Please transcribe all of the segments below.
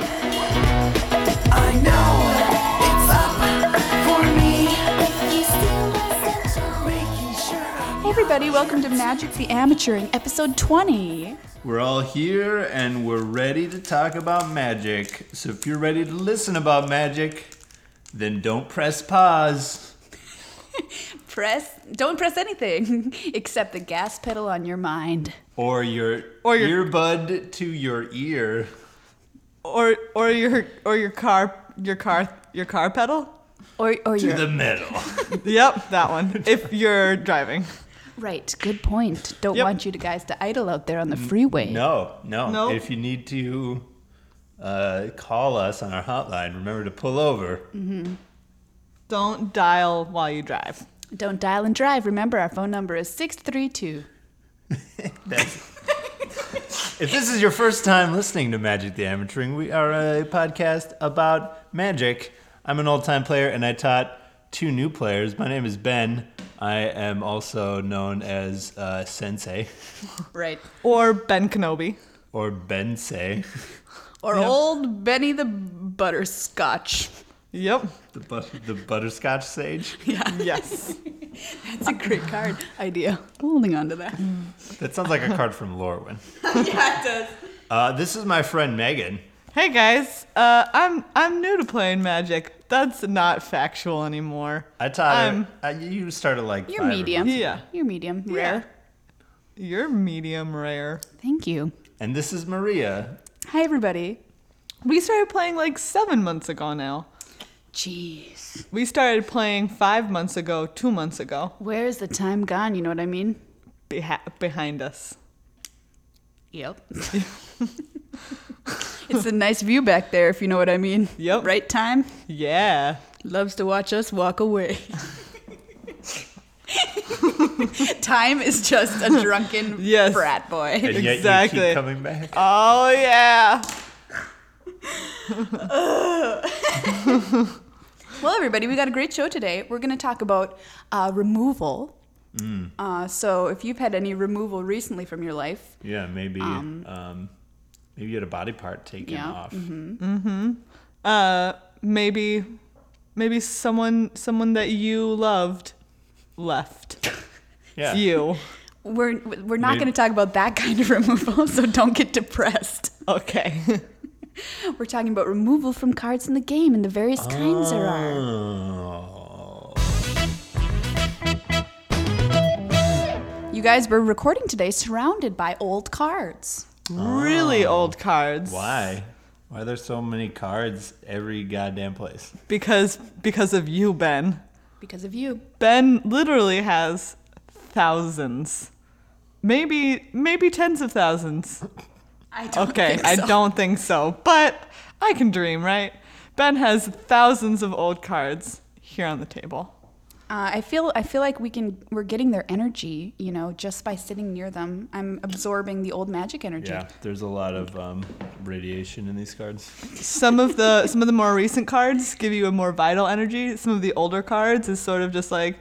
I know it's up for me. Making sure Hey everybody, welcome to Magic the Amateuring, episode 20. We're all here and we're ready to talk about magic. So if you're ready to listen about magic, then don't press pause. Don't press anything except the gas pedal on your mind. Or your earbud to your ear. Or your car pedal. Or To your the middle. Yep, that one. If you're driving. right, good point. Don't Yep. want you guys to idle out there on the freeway. No. Nope. If you need to call us on our hotline, remember to pull over. Don't dial while you drive. Don't dial and drive. Remember, our phone number is 632. If this is your first time listening to Magic the Amateuring, we are a podcast about magic. I'm an old-time player, and I taught two new players. My name is Ben. I am also known as Sensei, Right. Or Ben Kenobi. or Bensei, Or Yep. old Benny the Butterscotch. Yep. the Butterscotch Sage. Yes. That's a great card idea. Holding on to that. That sounds like a card from Lorwyn. Yeah, it does. This is my friend Megan. Hey guys, I'm new to playing Magic. That's not factual anymore. I taught her. You started like You're 5 or medium. Yeah. You're medium. Rare. You're medium rare. Thank you. And this is Maria. Hi, everybody. We started playing like 7 months ago now. Jeez. We started playing 5 months ago, 2 months ago. Where's the time gone? You know what I mean? Behind us. Yep. It's a nice view back there, if you know what I mean. Yep. Right time? Yeah. Loves to watch us walk away. Time is just a drunken Yes. frat boy. And yet Exactly. you keep coming back. Oh yeah. Well, everybody, we got a great show today. We're going to talk about removal. So if you've had any removal recently from your life, Yeah, maybe maybe you had a body part taken Yeah, off. Maybe someone that you loved left Yeah. you. we're not Maybe- going to talk about that kind of removal, so don't get depressed. Okay. We're talking about removal from cards in the game and the various kinds there are. Oh. You guys, we're recording today surrounded by old cards. Really old cards. Why? Why are there so many cards every goddamn place? Because of you, Ben. Because of you. Ben literally has thousands. Maybe tens of thousands. I don't Okay, think I so. don't think so, but I can dream, right? Ben has thousands of old cards here on the table. I feel like we're getting their energy, just by sitting near them. I'm absorbing the old magic energy. Yeah, there's a lot of radiation in these cards. Some of the more recent cards give you a more vital energy. Some of the older cards is sort of just like,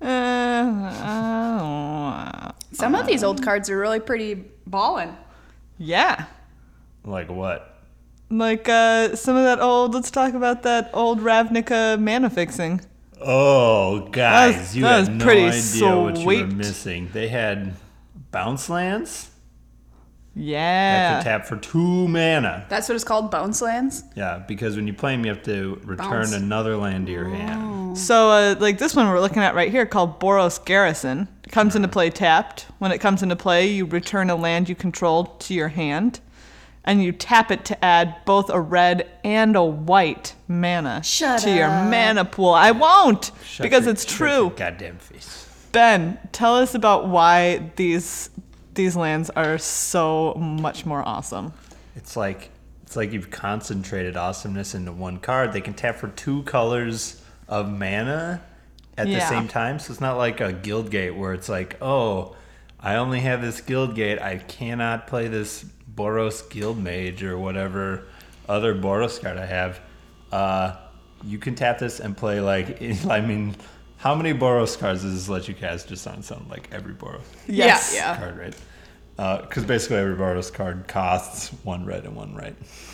Some of these old cards are really pretty ballin'. yeah. Like what? Like some of that old. Let's talk about that old Ravnica mana fixing. Oh, guys, That was- you that had was no pretty idea what you were sweet. missing. They had bounce lands that Yeah. could tap for 2 mana. That's what it's called, bounce lands. Yeah, because when you play them, you have to return Bounce. another land to your hand. So, like this one we're looking at right here called Boros Garrison. It comes into play tapped. When it comes into play, you return a land you control to your hand, and you tap it to add both a red and a white mana Shut to your up. mana pool. I won't, Shut because your- it's shut your true. goddamn face. Ben, tell us about why these lands are so much more awesome. It's like you've concentrated awesomeness into one card. They can tap for 2 colors of mana at the Yeah. same time. So it's not like a Guildgate where it's like, oh, I only have this Guildgate. I cannot play this Boros Guildmage or whatever other Boros card I have. You can tap this and play like, I mean, how many Boros cards does this let you cast just on some, like every Boros Yes. Yeah. card, right? Because basically every Boros card costs 1 red and 1 white.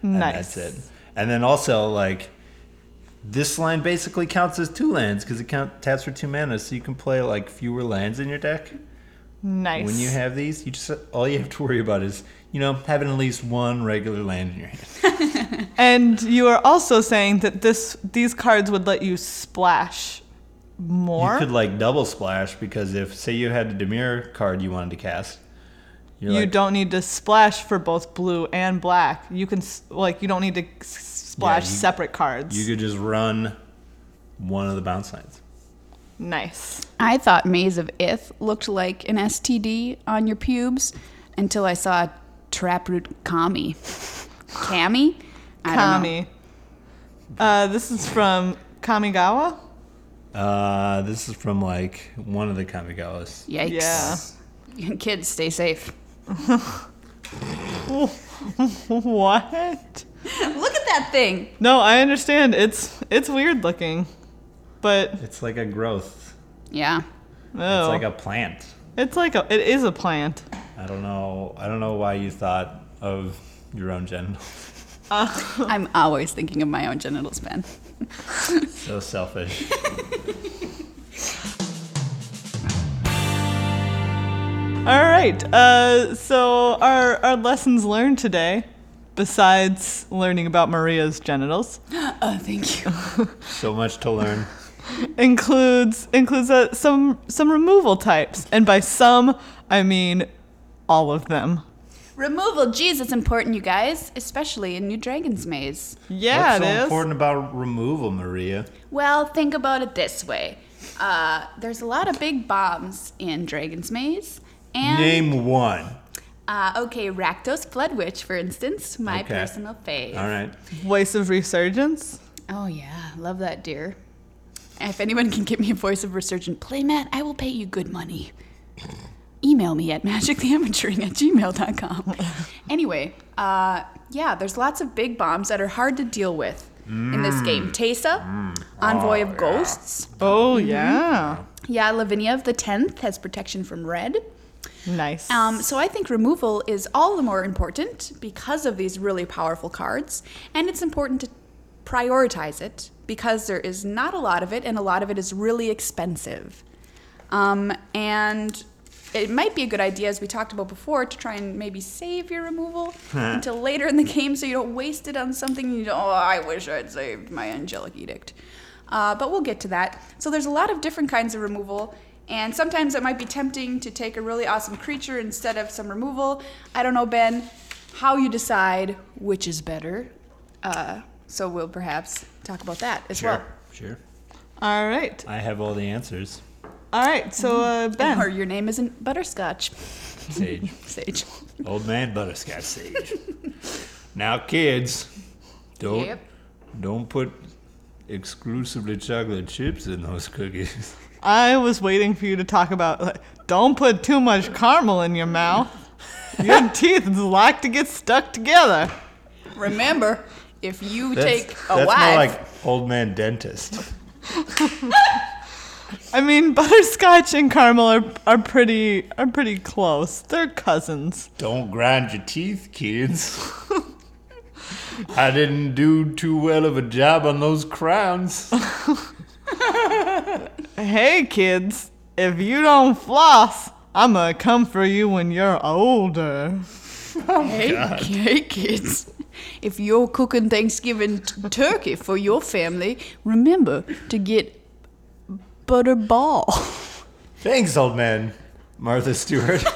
And Nice. that's it. And then also, like, this line basically counts as 2 lands because it taps for 2 mana, so you can play, like, fewer lands in your deck. Nice. When you have these, all you have to worry about is, having at least 1 regular land in your hand. And you are also saying that these cards would let you splash more? You could, like, double splash because if, say you had a Dimir card you wanted to cast, You don't need to splash for both blue and black. You can, you don't need to splash separate cards. You could just run one of the bounce lines. Nice. I thought Maze of Ith looked like an STD on your pubes until I saw Taproot Kami. Kami? I don't know. Kami. This is from Kamigawa? This is from, like, one of the Kamigawas. Yikes. Yeah. Kids, stay safe. What? Look at that thing. No, I understand. It's weird looking. But It's like a growth. Yeah. It's like a plant. it is a plant. I don't know why you thought of your own genitals. I'm always thinking of my own genitals, Ben. So selfish. All right. So our lessons learned today, besides learning about Maria's genitals, Oh, thank you. So much to learn. includes some removal types, and by some I mean all of them. Removal, geez, it's important, you guys, especially in New Dragon's Maze. Yeah, What's it so is. important about removal, Maria? Well, think about it this way. There's a lot of big bombs in Dragon's Maze. And, Name one. okay, Rakdos Flood Witch, for instance, my Okay. personal fave. All right. Voice of Resurgence. Oh, yeah, love that, dear. If anyone can give me a voice of Resurgent playmat, I will pay you good money. Email me at magictheamateuring@gmail.com. Anyway, yeah, there's lots of big bombs that are hard to deal with in this game. Teysa, Envoy of Ghosts. Oh yeah. Yeah, Lavinia of the 10th has protection from red. Nice. So I think removal is all the more important because of these really powerful cards, and it's important to prioritize it because there is not a lot of it, and a lot of it is really expensive. And it might be a good idea, as we talked about before, to try and maybe save your removal until later in the game so you don't waste it on something you don't, oh, I wish I'd saved my Angelic Edict. But we'll get to that. So there's a lot of different kinds of removal, and sometimes it might be tempting to take a really awesome creature instead of some removal. I don't know, Ben, how you decide which is better. So we'll perhaps talk about that as well. Sure. All right. I have all the answers. All right. So Ben. Or your name isn't Butterscotch. Sage. Sage. Old man butterscotch sage. Now, kids, don't put exclusively chocolate chips in those cookies. I was waiting for you to talk about don't put too much caramel in your mouth. Your teeth like to get stuck together. Remember, if you take a that's wife, more like old man dentist. I mean, butterscotch and caramel are pretty close. They're cousins. Don't grind your teeth, kids. I didn't do too well of a job on those crowns. Hey kids, if you don't floss, I'm gonna come for you when you're older. hey kids, if you're cooking Thanksgiving turkey for your family, remember to get butterball. Thanks, old man. Martha Stewart.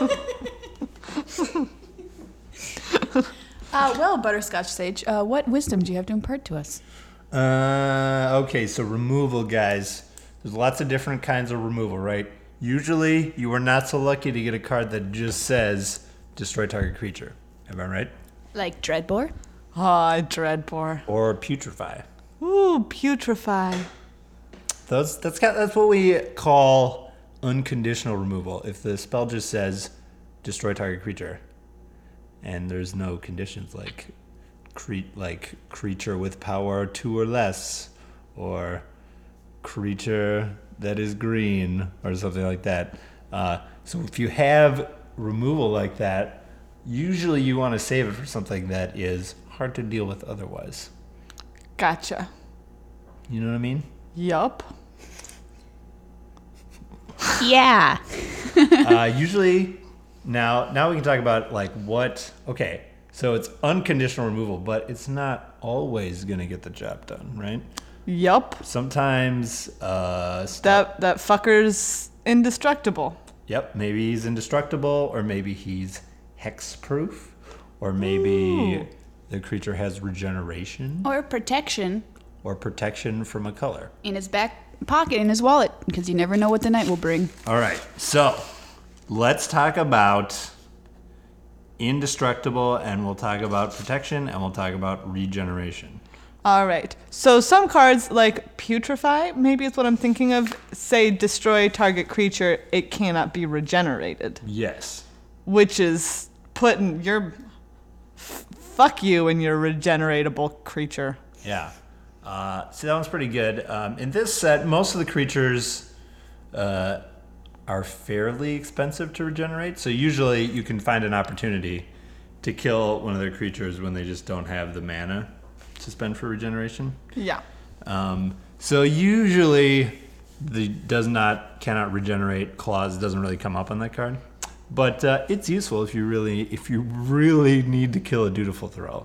Well, Butterscotch Sage, what wisdom do you have to impart to us? Okay, so removal, guys. There's lots of different kinds of removal, right? Usually, you are not so lucky to get a card that just says destroy target creature. Am I right? Like Dreadbore? Ah, Dreadbore. Or putrefy. Ooh, putrefy. That's what we call unconditional removal. If the spell just says destroy target creature, and there's no conditions like creature with power 2 or less, or creature that is green, or something like that. So if you have removal like that, usually you want to save it for something that is hard to deal with otherwise. Gotcha. You know what I mean? Yup. Yeah. Usually, now we can talk about like what. Okay, so it's unconditional removal, but it's not always gonna get the job done, right? Yup. Sometimes, That fucker's indestructible. Yep, maybe he's indestructible, or maybe he's hex-proof, or maybe the creature has regeneration Or protection or protection from a color. in his back pocket, in his wallet, because you never know what the night will bring. All right, so let's talk about indestructible, and we'll talk about protection, and we'll talk about regeneration. All right. So some cards like Putrefy, maybe it's what I'm thinking of, say destroy target creature, it cannot be regenerated, Yes. which is putting your fuck you and your regeneratable creature. Yeah. So that one's pretty good. In this set, most of the creatures are fairly expensive to regenerate. So usually you can find an opportunity to kill one of their creatures when they just don't have the mana to spend for regeneration. Yeah. So usually the cannot regenerate clause doesn't really come up on that card. But it's useful if you really need to kill a Dutiful Thrall.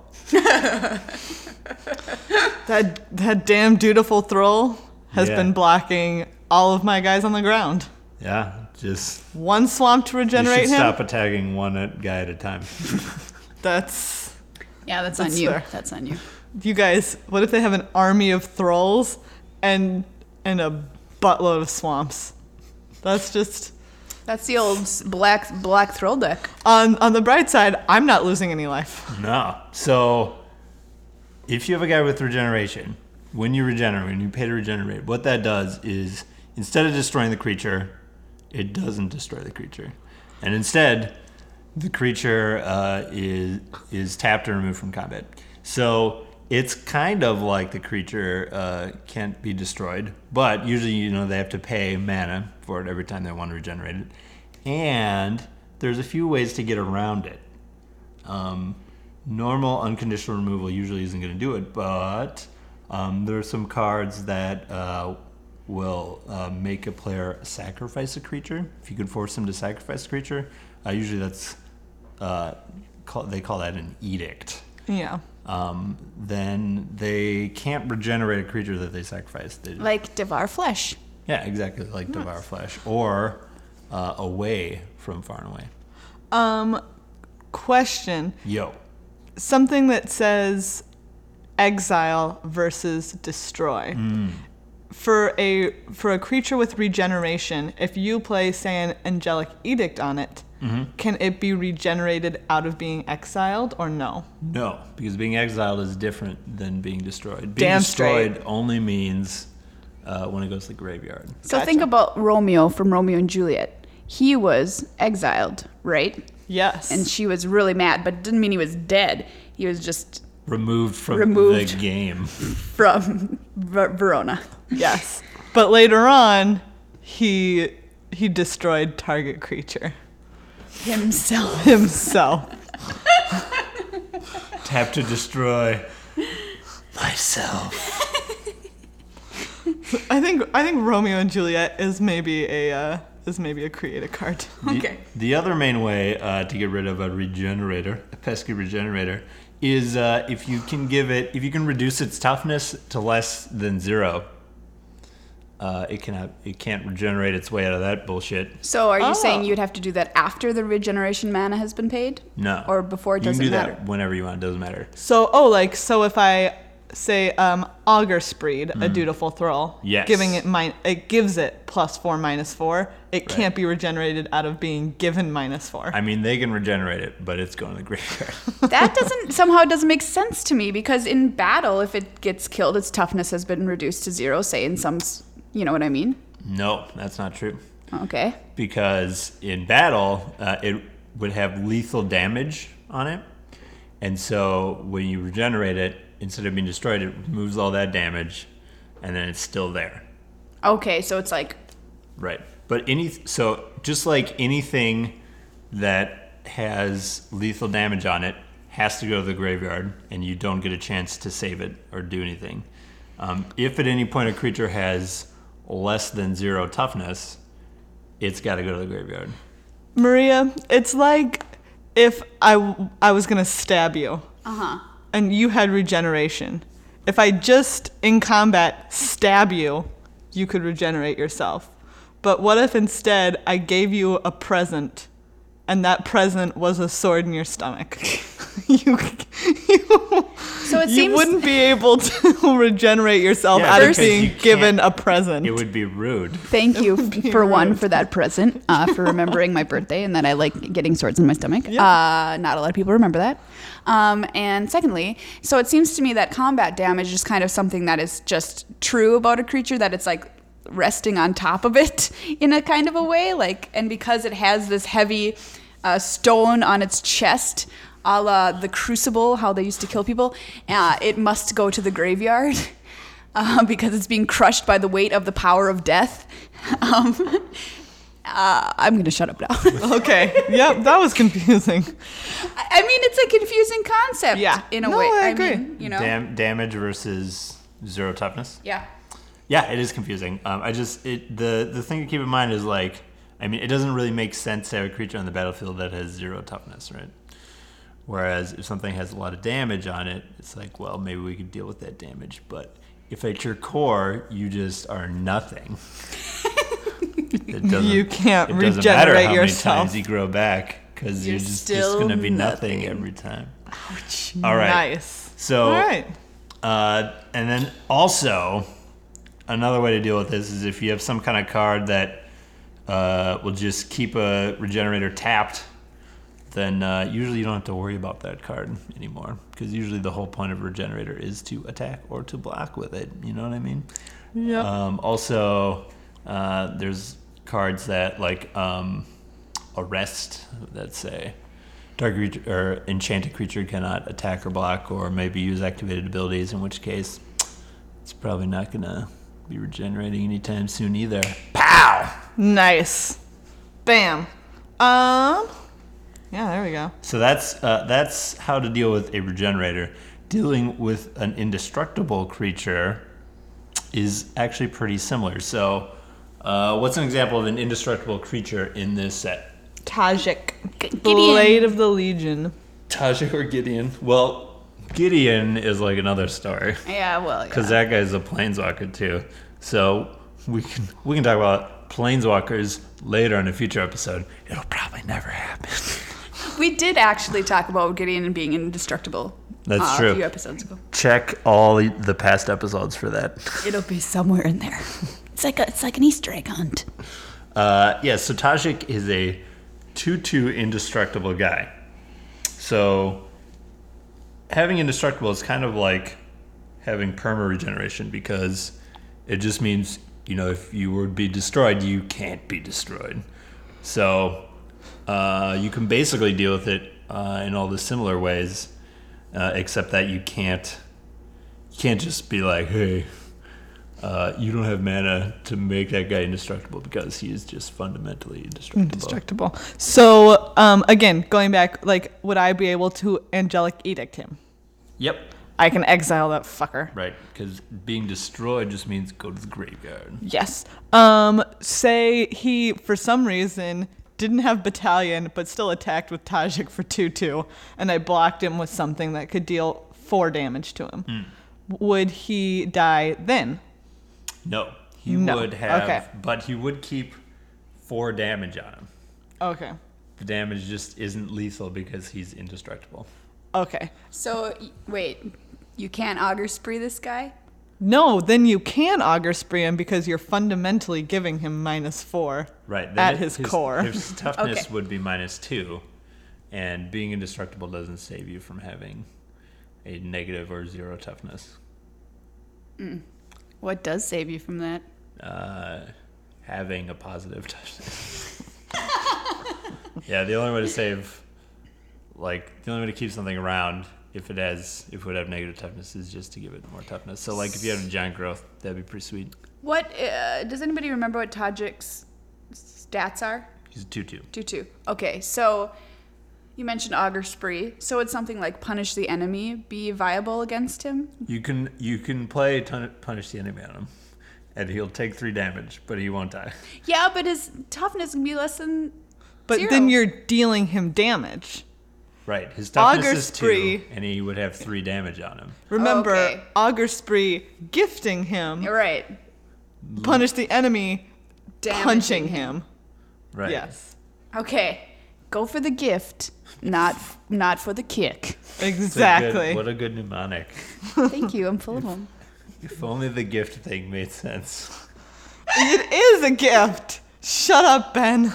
That damn dutiful Thrall has Yeah. been blocking all of my guys on the ground. Yeah, just One swamp to you regenerate should him. stop attacking one guy at a time. That's Yeah, that's That's on you. fair. That's on you. you guys. What if they have an army of thralls and a buttload of swamps? That's just That's the old black throll deck. on the bright side. I'm not losing any life. No. So if you have a guy with regeneration, when you pay to regenerate, what that does is instead of destroying the creature, it doesn't destroy the creature. And instead, the creature is tapped and removed from combat. So it's kind of like the creature can't be destroyed, but usually they have to pay mana for it every time they want to regenerate it. And there's a few ways to get around it. Normal unconditional removal usually isn't going to do it, but there are some cards that will make a player sacrifice a creature. If you can force them to sacrifice a creature, usually that's they call that an edict. Yeah. Then they can't regenerate a creature that they sacrifice. Like Devour Flesh. Yeah, exactly, like Devour Flesh or Away from Far and Away. Question. Yo. Something that says exile versus destroy. For a creature with regeneration, if you play, say, an Angelic Edict on it, can it be regenerated out of being exiled or no? No, because being exiled is different than being destroyed. Being Damn destroyed straight. only means when it goes to the graveyard. So Gotcha. think about Romeo from Romeo and Juliet. He was exiled, right? Yes. And she was really mad, but it didn't mean he was dead. He was just Removed from Removed. the game. from Verona. yes. But later on, he destroyed target creature Himself. himself. Tap to destroy myself. I think Romeo and Juliet is maybe a creative card. Okay. The other main way to get rid of a pesky regenerator, is if you can reduce its toughness to less than 0. It can't regenerate its way out of that bullshit. So are you Oh. saying you'd have to do that after the regeneration mana has been paid? No. Or before it You doesn't can do matter? that whenever you want. It doesn't matter. So if I say Augur Spreed, a dutiful thrall, Yes. it gives it +4 -4. It can't be regenerated out of being given -4. I mean, they can regenerate it, but it's going to the graveyard. That doesn't make sense to me, because in battle, if it gets killed, its toughness has been reduced to 0, say in some, you know what I mean? No, that's not true. Okay. Because in battle, it would have lethal damage on it. And so when you regenerate it, instead of being destroyed, it removes all that damage, and then it's still there. Okay, so it's like, Right. But just like anything that has lethal damage on it has to go to the graveyard, and you don't get a chance to save it or do anything. If at any point a creature has less than 0 toughness, it's got to go to the graveyard. Maria, it's like if I was going to stab you. And you had regeneration. If I just, in combat, stab you, you could regenerate yourself. But what if instead I gave you a present, and that present was a sword in your stomach? you So it seems wouldn't be able to regenerate yourself Yeah, out of because being you given can't- a present. It would be rude. Thank you for one for that present, for remembering my birthday and that I like getting swords in my stomach. Not a lot of people remember that. And secondly, so it seems to me that combat damage is kind of something that is just true about a creature, that it's like resting on top of it in a kind of a way, like, and because it has this heavy stone on its chest, a la the Crucible, how they used to kill people, it must go to the graveyard. Because it's being crushed by the weight of the power of death. I'm going to shut up now. Okay. Yep, that was confusing. I mean, it's a confusing concept. Yeah. In a No, way. I agree. Mean, you know. Damage versus 0 toughness. Yeah. Yeah, it is confusing. The thing to keep in mind is, like, I mean, it doesn't really make sense to have a creature on the battlefield that has 0 toughness, right? Whereas if something has a lot of damage on it, it's like, well, maybe we could deal with that damage. But if at your core you just are nothing, You can't it doesn't regenerate matter how yourself. many times you grow back, because you're just still going to be nothing. nothing every time. All right. Nice. So, All right. and then also, another way to deal with this is if you have some kind of card that will just keep a regenerator tapped, then usually you don't have to worry about that card anymore, because usually the whole point of regenerator is to attack or to block with it. You know what I mean? Yep. Also, there's cards that, like, arrest, that say target creature or enchanted creature cannot attack or block or maybe use activated abilities, in which case it's probably not gonna be regenerating anytime soon either. Pow! Nice. Bam. Yeah, there we go. So that's how to deal with a regenerator. Dealing with an indestructible creature is actually pretty similar. So what's an example of an indestructible creature in this set? Tajik. Gideon. Blade of the Legion. Tajik or Gideon? Well, Gideon is like another story, Yeah, well, yeah. because that guy's a planeswalker too. So we can talk about planeswalkers later in a future episode. It'll probably never happen. We did actually talk about Gideon being indestructible. That's true. A few episodes ago. Check all the past episodes for that. It'll be somewhere in there. It's like an Easter egg hunt. So Tajik is a 2/2 indestructible guy. So having indestructible is kind of like having perma regeneration, because it just means, if you would be destroyed, you can't be destroyed. So you can basically deal with it in all the similar ways, except that you can't just be like, hey, you don't have mana to make that guy indestructible, because he is just fundamentally indestructible. Indestructible. So, again, going back, like, would I be able to Angelic Edict him? Yep. I can exile that fucker. Right, because being destroyed just means go to the graveyard. Yes. Say he, for some reason, didn't have Battalion, but still attacked with Tajik for 2/2, and I blocked him with something that could deal 4 damage to him. Would he die then? No, he No. would have, Okay. but he would keep 4 damage on him. Okay. The damage just isn't lethal because he's indestructible. Okay. So, wait, you can't augur spree this guy? No, then you can Augur Spree him because you're fundamentally giving him -4 Right. at his core. His toughness Okay. would be -2, and being indestructible doesn't save you from having a negative or 0 toughness. What does save you from that? Having a positive toughness. Yeah, the only way to save, the only way to keep something around if it would have negative toughness is just to give it more toughness. So, if you had a giant growth, that'd be pretty sweet. What does anybody remember what Tajik's stats are? He's a 2/2. 2/2. Okay, so You mentioned Augur Spree, so would something like Punish the Enemy be viable against him? You can play Punish the Enemy on him, and he'll take 3 damage, but he won't die. Yeah, but his toughness can be less than But 0. then you're dealing him damage. Right. His toughness Augur is 2, Spree. and he would have 3 damage on him. Remember, okay. Augur Spree gifting him, You're right. Punish the Enemy, Damaging punching him. Right. Yes. Okay, go for the gift, not for the kick. It's a good- Exactly. what a good mnemonic. Thank you, I'm full of them. If only the gift thing made sense. It is a gift. Shut up, Ben.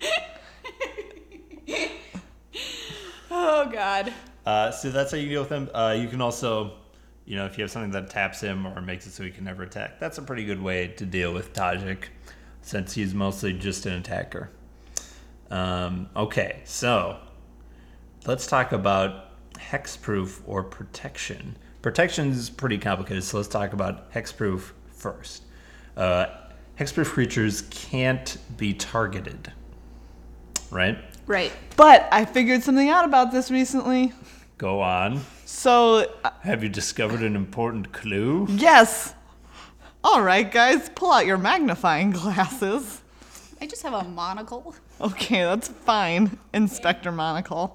Oh, God. So that's how you deal with him. You can also, if you have something that taps him or makes it so he can never attack, that's a pretty good way to deal with Tajik, since he's mostly just an attacker. Okay, so let's talk about hexproof or protection. Protection is pretty complicated, so let's talk about hexproof first. Hexproof creatures can't be targeted, right? Right. But I figured something out about this recently. Go on. So, Have you discovered an important clue? yes. All right, guys, pull out your magnifying glasses. I just have a monocle. Okay, that's fine, Inspector Monocle.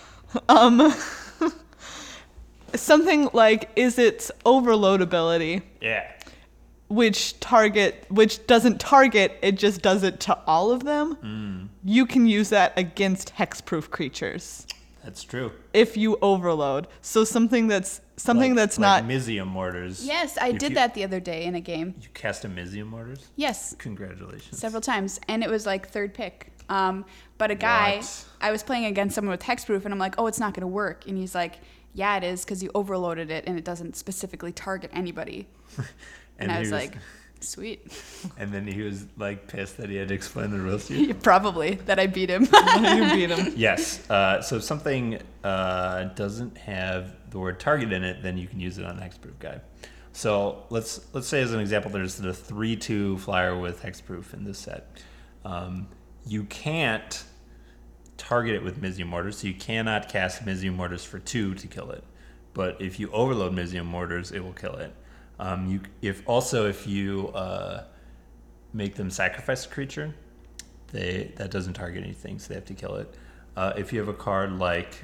Something like is its overload ability, Yeah. which doesn't target, it just does it to all of them. You can use that against hexproof creatures That's true. if you overload. So something that's not like Mizium mortars. Yes, I If did you- that the other day in a game. You cast a Mizium mortars? Yes, Congratulations. several times, and it was like third pick. But a guy, What? I was playing against someone with hexproof, and I'm like, oh, it's not going to work. And he's like, yeah, it is, because you overloaded it, and it doesn't specifically target anybody. And I he was like, sweet. and then he was like pissed that he had to explain the rules to you. Probably that I beat him. you beat him. Yes. So if something doesn't have the word target in it, then you can use it on hexproof guy. So let's say as an example, there's the 3/2 flyer with hexproof in this set. You can't target it with Mizium mortars, so you cannot cast Mizium mortars for 2 to kill it. But if you overload Mizium mortars, it will kill it. If you make them sacrifice a creature, that doesn't target anything, so they have to kill it. If you have a card like,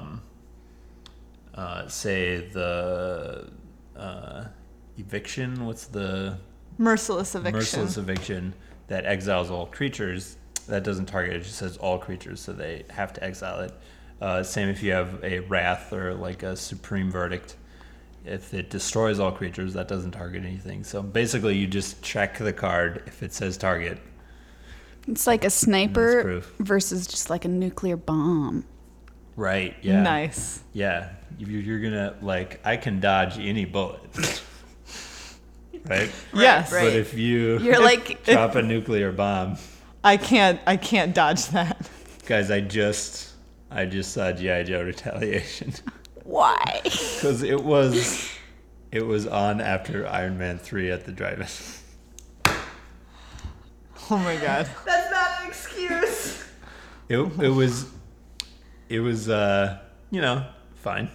say the eviction, what's the Merciless eviction. merciless eviction that exiles all creatures? That doesn't target; it just says all creatures, so they have to exile it. Same if you have a wrath or like a supreme verdict. If it destroys all creatures, that doesn't target anything. So basically, you just check the card if it says target. It's like a That's sniper proof. versus just like a nuclear bomb. Right? Yeah. Nice. Yeah. You're gonna I can dodge any bullet. Right? Yes. right. But if You're like, drop a nuclear bomb, I can't dodge that. guys, I just saw G.I. Joe Retaliation. why? Because it was on after Iron Man 3 at the drive-in. Oh my god. That's not an excuse. It was fine.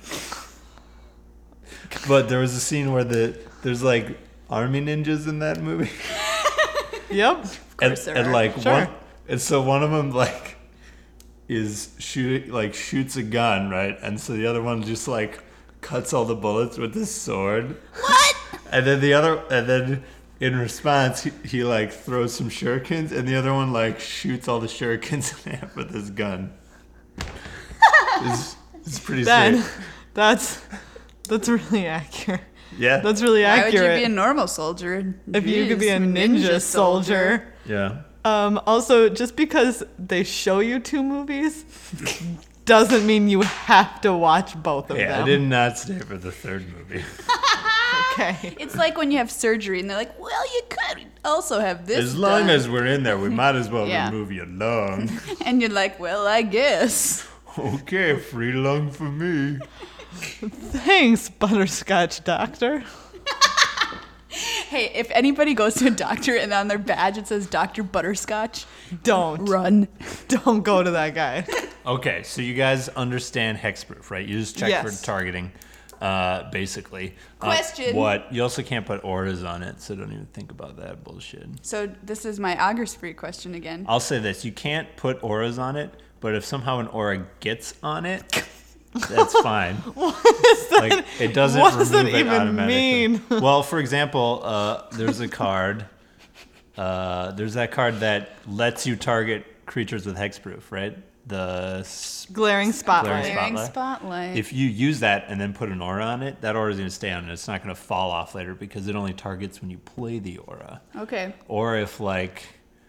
But there was a scene where there's like army ninjas in that movie. Yep. course there and are. like Sure. one of them shoots a gun, right? And so the other one just cuts all the bullets with his sword. What? And then in response he throws some shurikens, and the other one shoots all the shurikens in half with his gun. It's pretty Ben, sick. that's really accurate. Yeah. That's really Why would accurate. you be a normal soldier? if you could be a ninja soldier. Yeah. Also, just because they show you 2 movies doesn't mean you have to watch both of Yeah, them. I did not stay for the 3rd movie. Okay. It's like when you have surgery and they're like, well, you could also have this As long done. as we're in there, we might as well Yeah. remove your lung. And you're like, well, I guess. Okay, free lung for me. Thanks, butterscotch doctor. Hey, if anybody goes to a doctor and on their badge it says Dr. Butterscotch, Don't run. go to that guy. Okay, so you guys understand hexproof, right? You just check Yes. for targeting, basically. Question. What? You also can't put auras on it, so don't even think about that bullshit. So this is my Augur Spree question again. I'll say this: you can't put auras on it, but if somehow an aura gets on it, that's fine. Like it doesn't what does remove that it even automatically. mean? Well, for example, there's a card. There's that card that lets you target creatures with hexproof, right? The Glaring spotlight. Glaring Glaring spotlight. if you use that and then put an aura on it, that aura is going to stay on and it's not going to fall off later because it only targets when you play the aura. Okay. Or if like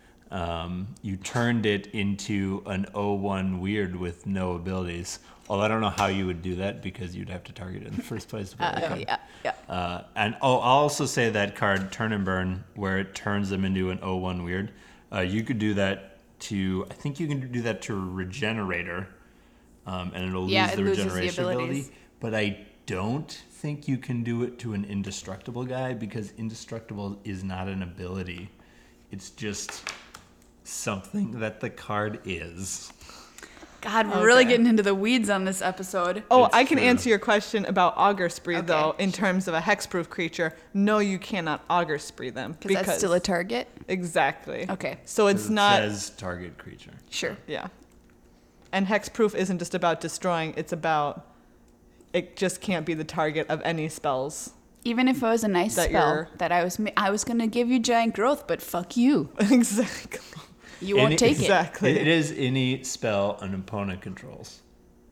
you turned it into an 0-1 weird with no abilities. Although I don't know how you would do that because you'd have to target it in the first place. To play the card. Yeah. And I'll also say that card Turn and Burn, where it turns them into an 0-1 weird. You could do that to, I think you can do that to Regenerator, and it'll lose Yeah, it the loses the regeneration abilities. ability. But I don't think you can do it to an Indestructible guy because Indestructible is not an ability. It's just something that the card is. God, we're really Okay. getting into the weeds on this episode. Oh, It's I can true. answer your question about Augur Spree, Okay. though, in terms of a hexproof creature. No, you cannot Augur Spree them. Because that's still a target. Exactly. Okay. So it's It not... says target creature. Sure. Yeah. And hexproof isn't just about destroying, it's about... It just can't be the target of any spells. Even if it was a nice That spell you're- that I was gonna give you giant growth, but fuck you. Exactly. You won't Any- take it. Exactly. It is any spell an opponent controls.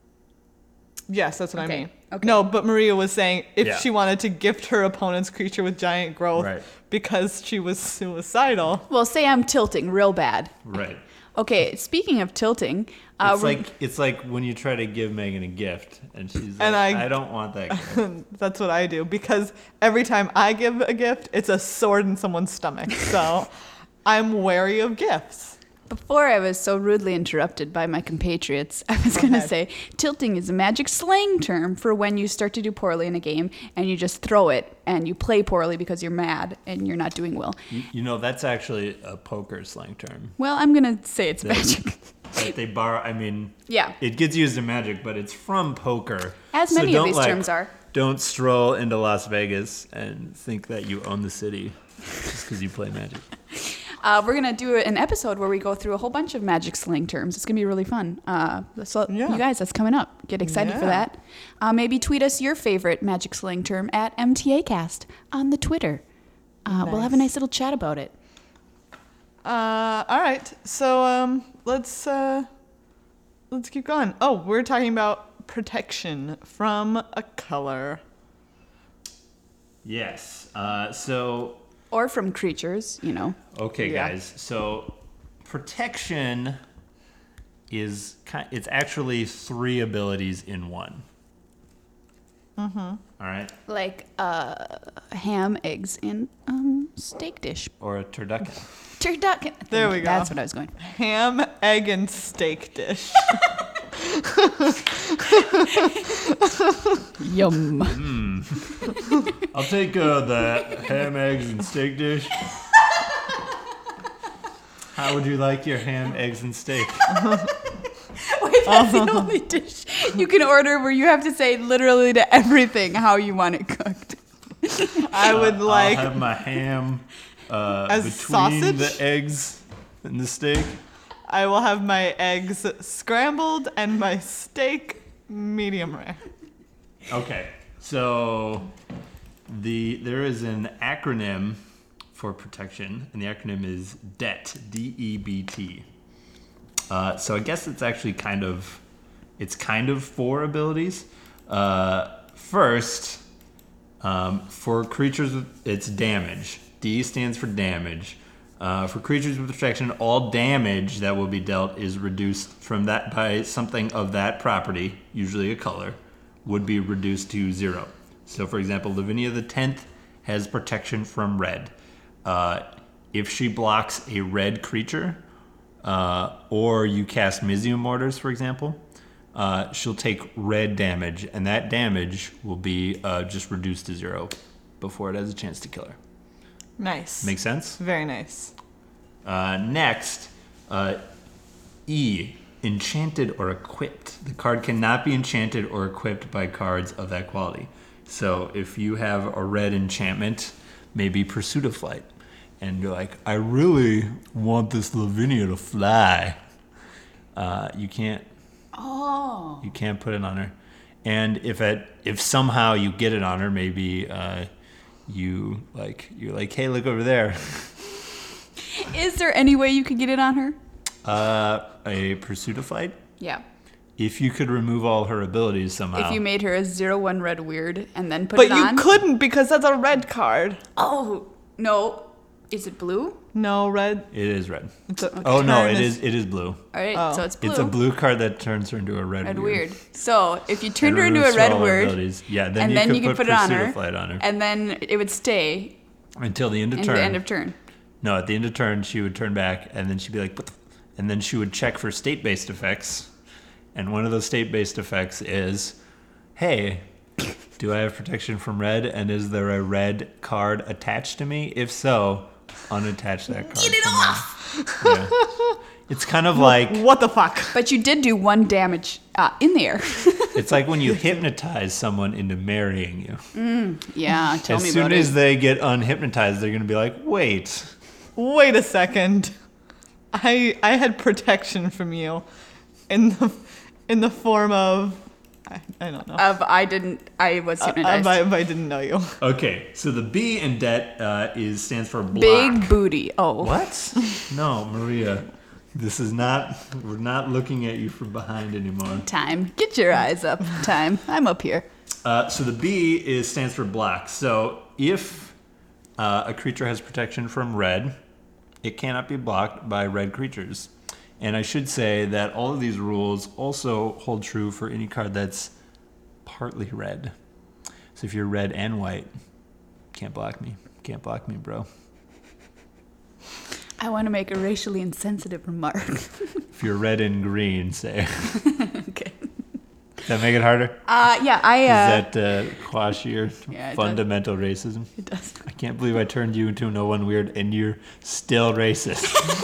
Yes, that's what Okay, I mean. okay. No, but Maria was saying if Yeah. she wanted to gift her opponent's creature with giant growth Right. because she was suicidal. Well, say I'm tilting real bad. Right. Okay, speaking of tilting, It's like when you try to give Megan a gift and she's like, And I don't want that gift. That's what I do because every time I give a gift, it's a sword in someone's stomach. So I'm wary of gifts. before I was so rudely interrupted by my compatriots, I was going to ahead. say tilting is a magic slang term for when you start to do poorly in a game and you just throw it and you play poorly because you're mad and you're not doing well. You know, that's actually a poker slang term. Well, I'm going to say it's magic. That they borrow, I mean, Yeah. it gets used in Magic, but it's from poker. As So many of don't, these terms are. Don't stroll into Las Vegas and think that you own the city just because you play Magic. We're going to do an episode where we go through a whole bunch of magic slang terms. It's going to be really fun. So, Yeah. you guys, that's coming up. Get excited for Yeah. that. Maybe tweet us your favorite magic slang term at MTAcast on the Twitter. We'll have a nice little chat about it. All right. So let's keep going. Oh, we're talking about protection from a color. Yes. So, Or from creatures, you know. okay, Yeah. guys. So, protection is it's actually 3 abilities in one. Mm-hmm. All right. Like ham, eggs, and steak dish. Or a turducken. Turducken. There we go. That's what I was going. Ham, egg, and steak dish. Yum. I'll take the ham, eggs, and steak dish. How would you like your ham, eggs, and steak? Wait, that's the only dish you can order where you have to say literally to everything how you want it cooked. I would like I'll have my ham As between sausage? the eggs and the steak. I will have my eggs scrambled and my steak medium rare. Okay, so there is an acronym for protection, and the acronym is DEBT, D-E-B-T. So I guess it's actually kind of 4 abilities. First, for creatures, it's damage. D stands for damage. For creatures with protection, all damage that will be dealt is reduced from that by something of that property, usually a color, would be reduced to 0. So, for example, Lavinia the 10th has protection from red. If she blocks a red creature, or you cast Mizium Mortars, for example, she'll take red damage, and that damage will be just reduced to 0 before it has a chance to kill her. Nice. Make sense? Very nice. Next, E, enchanted or equipped. The card cannot be enchanted or equipped by cards of that quality. So if you have a red enchantment, maybe Pursuit of Flight, and you're like, I really want this Lavinia to fly, you can't. Oh. You can't put it on her. And if somehow you get it on her, maybe you're like, hey, look over there. Is there any way you could get it on her? A Pursuit of Flight? Yeah. If you could remove all her abilities somehow. If you made her a 0/1 red weird and then put But it on. you couldn't because that's a red card. Oh, no. Is it blue? No, red. It is red. It's a Oh no, turn it is blue. All right, Oh. so it's blue. It's a blue card that turns her into a red, Red weird. weird. So if you turned And her into a removes red all her weird, abilities. Yeah, then and you then could you could put put it on Pursuit her, of Flight on her. and then it would stay Until the end of into turn. the end of turn. No, at the end of turn, she would turn back, and then she'd be like, what the and then she would check for state-based effects. And one of those state-based effects is, hey, do I have protection from red? And is there a red card attached to me? If so, unattach that card. Get it from off! me. Yeah. It's kind of like What the fuck? But you did do 1 damage in the air. it's like when you hypnotize someone into marrying you. Yeah, tell As me soon about as it. they get unhypnotized, they're going to be like, wait. Wait a second. I had protection from you in the form of I don't know. I was hypnotized. I didn't know you. Okay, so the B in debt stands for block. Big booty. Oh. What? No, Maria. This is not, we're not looking at you from behind anymore. Time. Get your eyes up. Time. I'm up here. So the B stands for block. So if a creature has protection from red, it cannot be blocked by red creatures. And I should say that all of these rules also hold true for any card that's partly red. So if you're red and white, can't block me. Can't block me, bro. I want to make a racially insensitive remark. If you're red and green, say. Okay. Does that make it harder? Yeah, Does that quash your Yeah, it fundamental racism? it does. I can't believe I turned you into no one weird and you're still racist.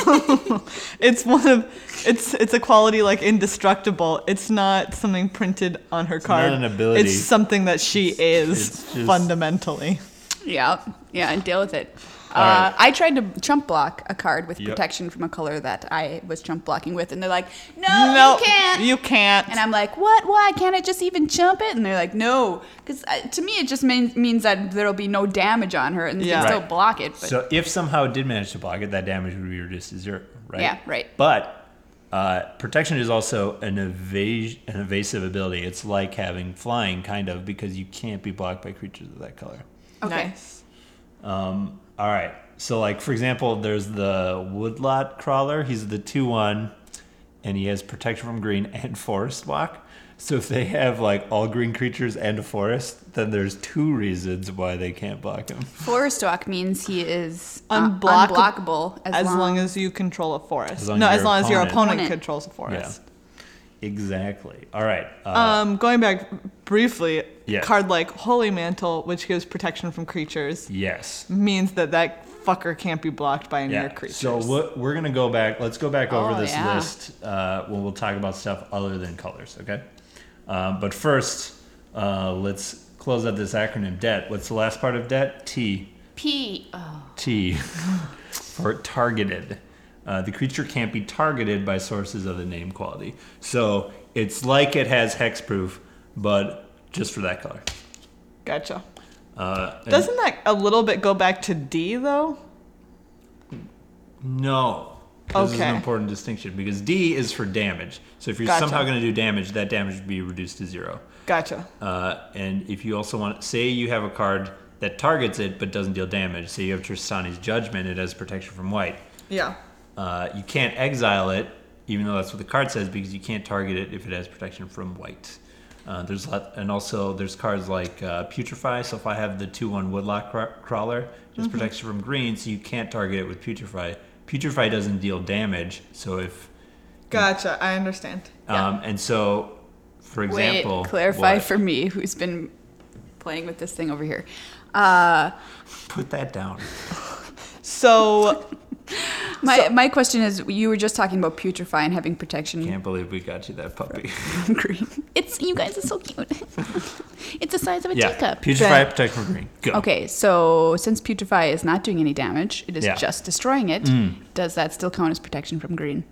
It's a quality like indestructible. It's not something printed on her card. not an ability. It's something that she is It's just- fundamentally. Yeah, and deal with it. right. I tried to chump block a card with Yep. protection from a color that I was chump blocking with, and they're like, no, No, you can't. You can't. And I'm like, what? Why can't I just even chump it? And they're like, no, because to me it just means that there'll be no damage on her, and you Yeah. can still Right. block it. But So if somehow it did manage to block it, that damage would be reduced to 0, right? Yeah, right. But protection is also an evasive ability. It's like having flying, kind of, because you can't be blocked by creatures of that color. okay, Nice. All right. So, like, for example, there's the Woodlot Crawler. He's the 2/1, and he has protection from green and forest walk. So if they have, like, all green creatures and a forest, then there's 2 reasons why they can't block him. Forest Walk means he is Unblockable unblockable As long as you control a forest. As long No, as as your long as your opponent- opponent controls a forest. Exactly. All right. Going back briefly, Yeah. card like Holy Mantle, which gives protection from creatures, Yes. means that fucker can't be blocked by any of your creatures. So we're going to go back. Let's go back over Oh, this yeah. list when we'll talk about stuff other than colors, okay? But first, let's close out this acronym DET. What's the last part of DET? T. P. Oh. T. For targeted. The creature can't be targeted by sources of the name quality. So it's like it has hexproof, but just for that color. Gotcha. And- Doesn't that a little bit go back to D though? No. This is an Okay. important distinction because D is for damage. So if you're Gotcha. somehow going to do damage, that damage would be reduced to 0. Gotcha. And if you also want, say you have a card that targets it but doesn't deal damage. Say you have Tristani's Judgment, it has protection from white. Yeah. You can't exile it, even though that's what the card says, because you can't target it if it has protection from white. And also there's cards like Putrefy. So if I have the 2/1 Woodlock Crawler, just protection from green, so you can't target it with Putrefy. Putrefy doesn't deal damage, so if Gotcha. I understand. Yeah. and so, for example, Wait, clarify what? for me, who's been playing with this thing over here. Put that down. So My question is, you were just talking about putrefy and having protection Can't believe we got you that puppy. from green. It's you guys are so cute. It's the size of a Yeah, teacup. putrefy, protect from green. Go. Okay, so since putrefy is not doing any damage, it is Yeah. just destroying it. Does that still count as protection from green?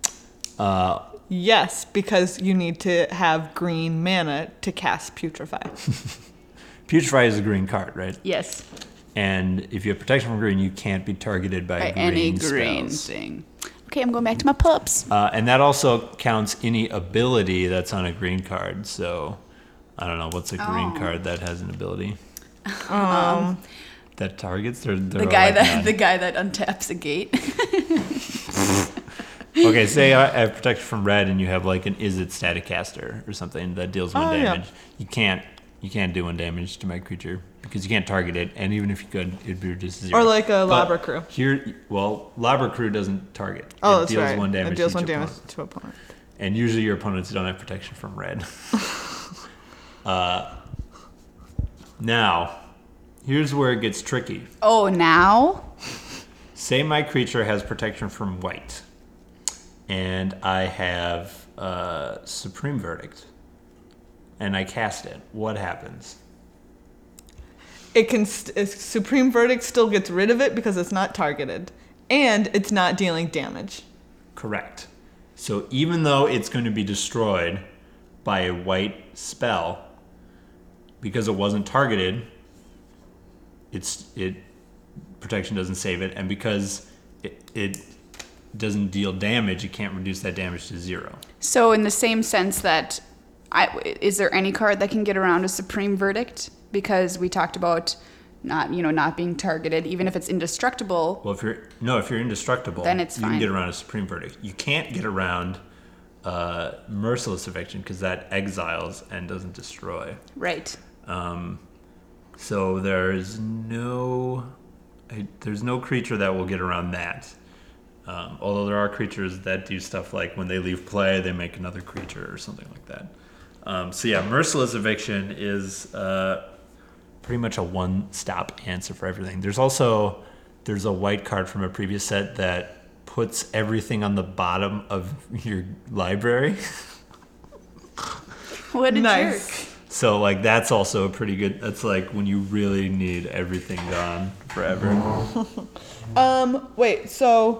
Yes, because you need to have green mana to cast Putrefy. Putrefy is a green card, right? Yes. And if you have protection from green, you can't be targeted by, By green any green spells. thing. Okay, I'm going back to my pups. And that also counts any ability that's on a green card. So, I don't know, what's a green card that has an ability? That targets? The guy that untaps a gate. Okay, say I have protection from red, and you have like an Izzet Staticaster or something that deals one Oh, yeah. damage. You can't do one damage to my creature because you can't target it, and even if you could, it'd be reduced to 0. Or like a But Labra Crew. Here, well, Labra Crew doesn't target. Oh, it that's deals right. one damage. It deals to one each damage opponent. to opponent. And usually your opponents don't have protection from red. Now, here's where it gets tricky. Oh, now? Say my creature has protection from white, and I have Supreme Verdict, and I cast it. What happens? It can Supreme Verdict still gets rid of it because it's not targeted, and it's not dealing damage. Correct. So even though it's going to be destroyed by a white spell, because it wasn't targeted, protection doesn't save it, and because it doesn't deal damage, you can't reduce that damage to 0. So in the same sense that, is there any card that can get around a Supreme Verdict? Because we talked about not being targeted, even if it's indestructible. Well, if you're indestructible, Then it's you fine. can get around a Supreme Verdict. You can't get around Merciless Eviction because that exiles and doesn't destroy. Right. So there's no creature that will get around that. Although there are creatures that do stuff like when they leave play, they make another creature or something like that. So yeah, Merciless Eviction is pretty much a one-stop answer for everything. There's a white card from a previous set that puts everything on the bottom of your library. What a Nice. jerk. So like that's also a pretty good. That's like when you really need everything gone forever. Wait, so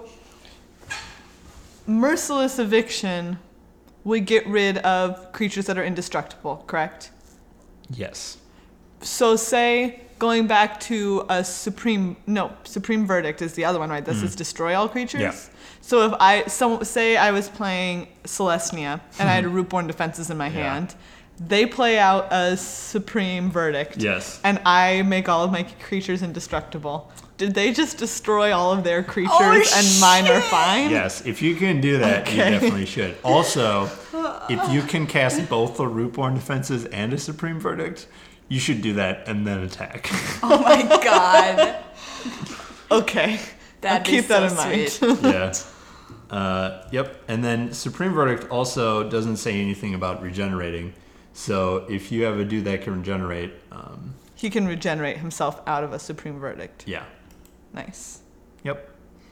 Merciless Eviction would get rid of creatures that are indestructible, correct? Yes. So say, going back to a Supreme Verdict is the other one, right? This is destroy all creatures? Yeah. So if say I was playing Celestia and I had a Rootborn Defenses in my hand, they play out a Supreme Verdict. Yes. And I make all of my creatures indestructible. Did they just destroy all of their creatures and mine are fine? Yes. If you can do that, you Okay. definitely should. Also, if you can cast both the Rootborn Defenses and a Supreme Verdict, you should do that and then attack. Oh my god. Okay. I'll That'd be keep that so in mind. sweet. Yeah. Yep. And then Supreme Verdict also doesn't say anything about regenerating. So if you have a dude that can regenerate, He can regenerate himself out of a Supreme Verdict. yeah. Nice. Yep.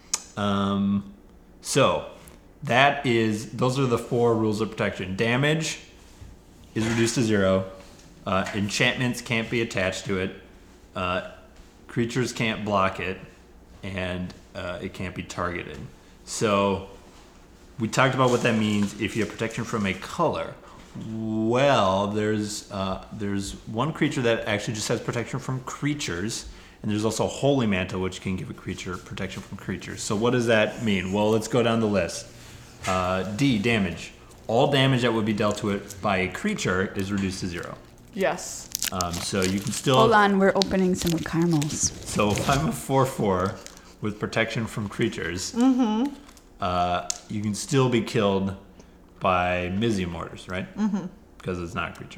So those are the 4 rules of protection. Damage is reduced to 0. Enchantments can't be attached to it. Creatures can't block it, and it can't be targeted. So we talked about what that means if you have protection from a color. Well, there's one creature that actually just has protection from creatures, and there's also Holy Mantle, which can give a creature protection from creatures. So what does that mean? Well, let's go down the list. D, damage. All damage that would be dealt to it by a creature is reduced to 0. Yes. So you can still... Hold on, we're opening some caramels. So if I'm a 4/4 with protection from creatures, you can still be killed by Mizzy Mortars, right? Mm-hmm. Because it's not a creature.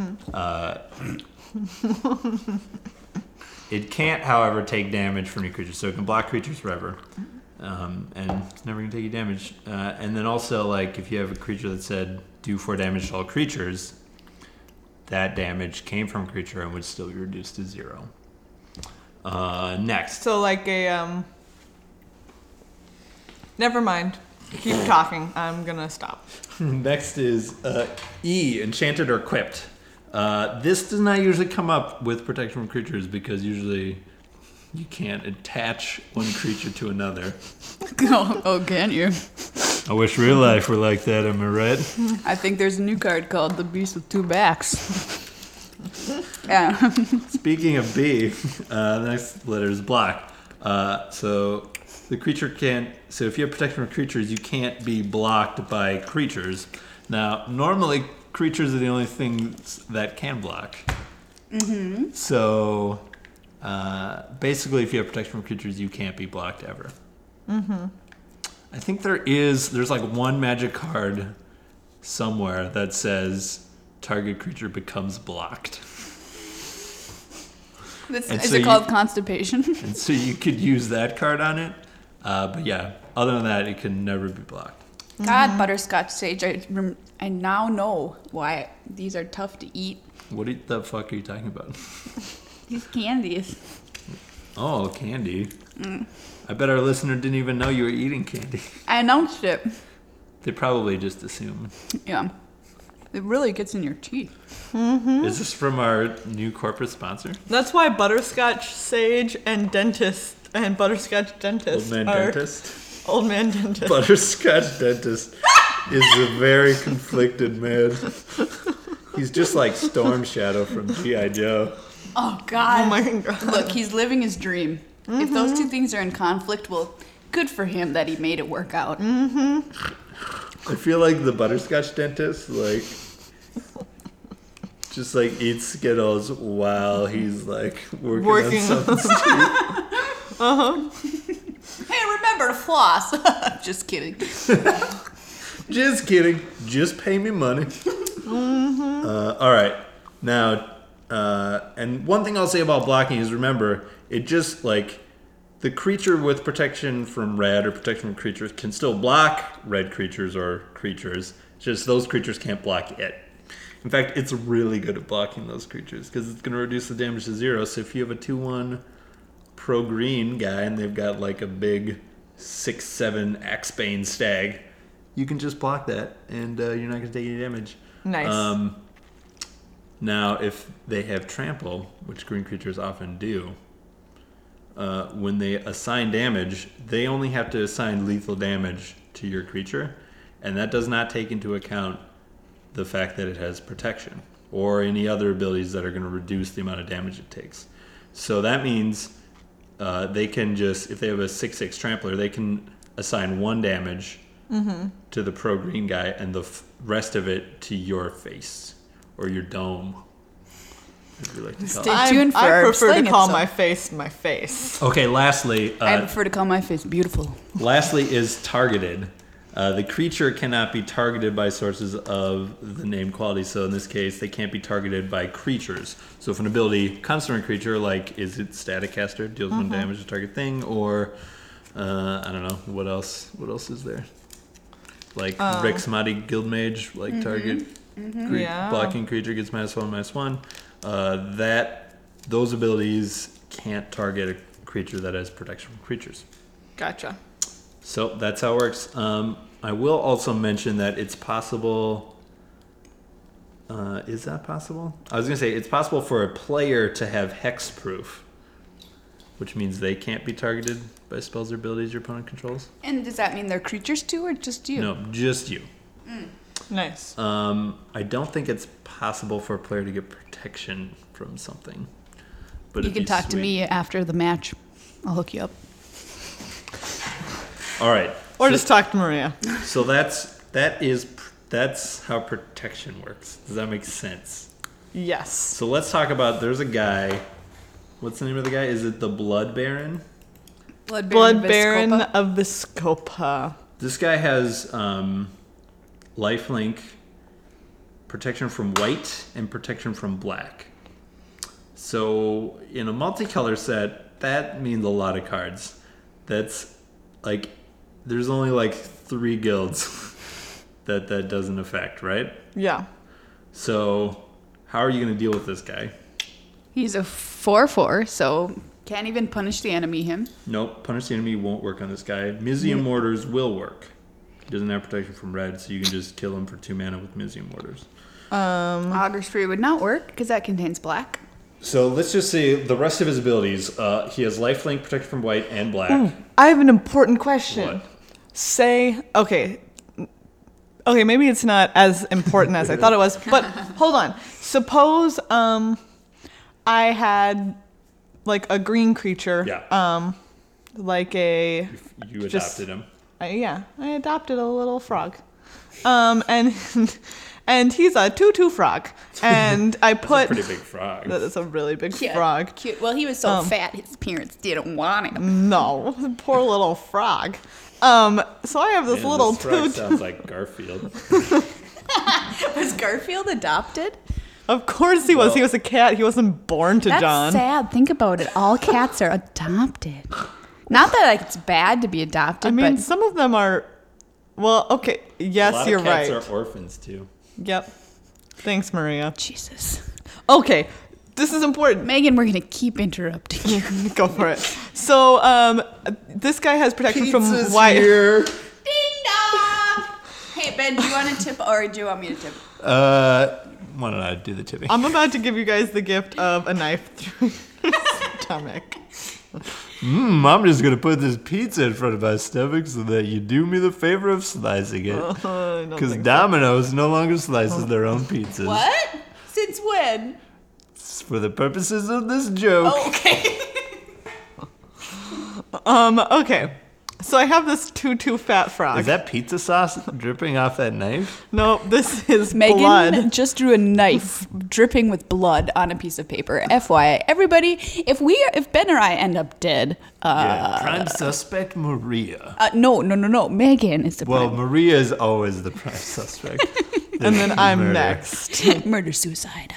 Mm-hmm. It can't, however, take damage from your creatures. So it can block creatures forever. And it's never going to take you damage. And then also, like, if you have a creature that said, do 4 damage to all creatures, that damage came from a creature and would still be reduced to 0. Next. So like a Never mind. Keep talking. I'm gonna stop. Next is E, enchanted or equipped. This does not usually come up with protection from creatures because usually you can't attach one creature to another. Oh, can you? I wish real life were like that, am I right? I think there's a new card called the Beast with Two Backs. Yeah. Speaking of B, the next letter is block. So the creature can't. So if you have protection from creatures, you can't be blocked by creatures. Now, normally creatures are the only things that can block. Mm-hmm. So basically, if you have protection from creatures, you can't be blocked ever. Mm-hmm. I think there's like one magic card somewhere that says target creature becomes blocked. Is it called Constipation? And so you could use that card on it. But yeah, other than that, it can never be blocked. God, Butterscotch Sage, I now know why these are tough to eat. What the fuck are you talking about? These candies. Oh, candy. I bet our listener didn't even know you were eating candy. I announced it. They probably just assume. Yeah. It really gets in your teeth. Is this from our new corporate sponsor? That's why Butterscotch Sage and Dentist and Butterscotch Dentist Old man are dentist? Old man dentist. Butterscotch dentist is a very conflicted man. He's just like Storm Shadow from G.I. Joe. Oh, God. Oh my God. Look, he's living his dream. If those two things are in conflict, well, good for him that he made it work out. I feel like the butterscotch dentist, like, just like eats Skittles while he's like working on someone's teeth. Hey, remember to floss. Just kidding. Just kidding. Just pay me money. All right. Now, and one thing I'll say about blocking is remember, it just like the creature with protection from red or protection from creatures can still block red creatures or creatures. Just those creatures can't block it. In fact, it's really good at blocking those creatures because it's going to reduce the damage to 0. So if you have a 2/1 pro green guy and they've got like a big 6/7 Axebane stag, you can just block that and you're not going to take any damage. Nice. Now, if they have trample, which green creatures often do, when they assign damage, they only have to assign lethal damage to your creature, and that does not take into account the fact that it has protection or any other abilities that are going to reduce the amount of damage it takes. So that means they can just, if they have a 6/6 trampler, they can assign 1 damage to the pro green guy and the rest of it to your face or your dome. As we like to call it. Stay tuned for I our prefer to slang call episode. my face. Okay, lastly, I prefer to call my face beautiful. lastly is targeted. The creature cannot be targeted by sources of the named quality. So in this case, they can't be targeted by creatures. So if an ability comes from a creature, like is it Static Caster, deals 1 damage to target thing, or I don't know what else. What else is there? Like Rick Smati Guildmage, like target blocking creature gets -1/-1. Those abilities can't target a creature that has protection from creatures. Gotcha. So that's how it works. I will also mention that it's possible. Is that possible? I was going to say it's possible for a player to have hexproof, which means they can't be targeted by spells or abilities your opponent controls. And does that mean they're creatures too, or just you? No, just you. Nice. I don't think it's possible for a player to get protection from something. But You can talk to me after the match. I'll hook you up. All right. Or just talk to Maria. So that's how protection works. Does that make sense? Yes. So let's talk about. There's a guy. What's the name of the guy? Is it the Blood Baron? Blood Baron Viscopa. of Viscopa. This guy has lifelink, protection from white, and protection from black. So in a multicolor set, that means a lot of cards. That's like, there's only like 3 guilds that doesn't affect, right? Yeah. So how are you going to deal with this guy? He's a 4/4, so Can't even punish the enemy him. Nope, punish the enemy won't work on this guy. Mizium Mortars will work. He doesn't have protection from red, so you can just kill him for 2 mana with Mizium Mortars. Augure's Fury would not work because that contains black. So let's just say the rest of his abilities. He has lifelink, protection from white, and black. Ooh, I have an important question. What? Say, okay, maybe it's not as important as I thought it was, but hold on. Suppose I had like a green creature, like a You just- adopted him. I adopted a little frog, and and he's a 2/2 frog, and I put Pretty big frog. that is a really big frog. Cute. Well, he was so fat, his parents didn't want him. No, poor little frog. So I have this Man, little this frog 2/2. sounds like Garfield. Was Garfield adopted? Of course he was. Well- He was a cat. He wasn't born to That's John. sad. Think about it. All cats are adopted. Not that like, it's bad to be adopted, I mean, but some of them are. Well, okay. A Yes, lot you're of cats right. are orphans too. Yep. Thanks, Maria. Jesus. Okay, this is important. Megan, we're gonna keep interrupting you. Go for it. So, this guy has protection from white. Here. Ding dong! Hey Ben, do you want to tip or do you want me to tip? Why don't I do the tipping? I'm about to give you guys the gift of a knife through your stomach. I'm just gonna put this pizza in front of my stomach so that you do me the favor of slicing it. I don't Because think Domino's no longer slices their own pizzas. What? Since when? For the purposes of this joke. Oh, okay. Okay. So I have this 2/2 fat frog. Is that pizza sauce dripping off that knife? No, this is Megan blood. just drew a knife dripping with blood on a piece of paper. FYI, everybody, if Ben or I end up dead, Prime suspect Maria. no, Megan is the Well, prime. Maria is always the prime suspect. And then I'm Murder. next. Murder suicide.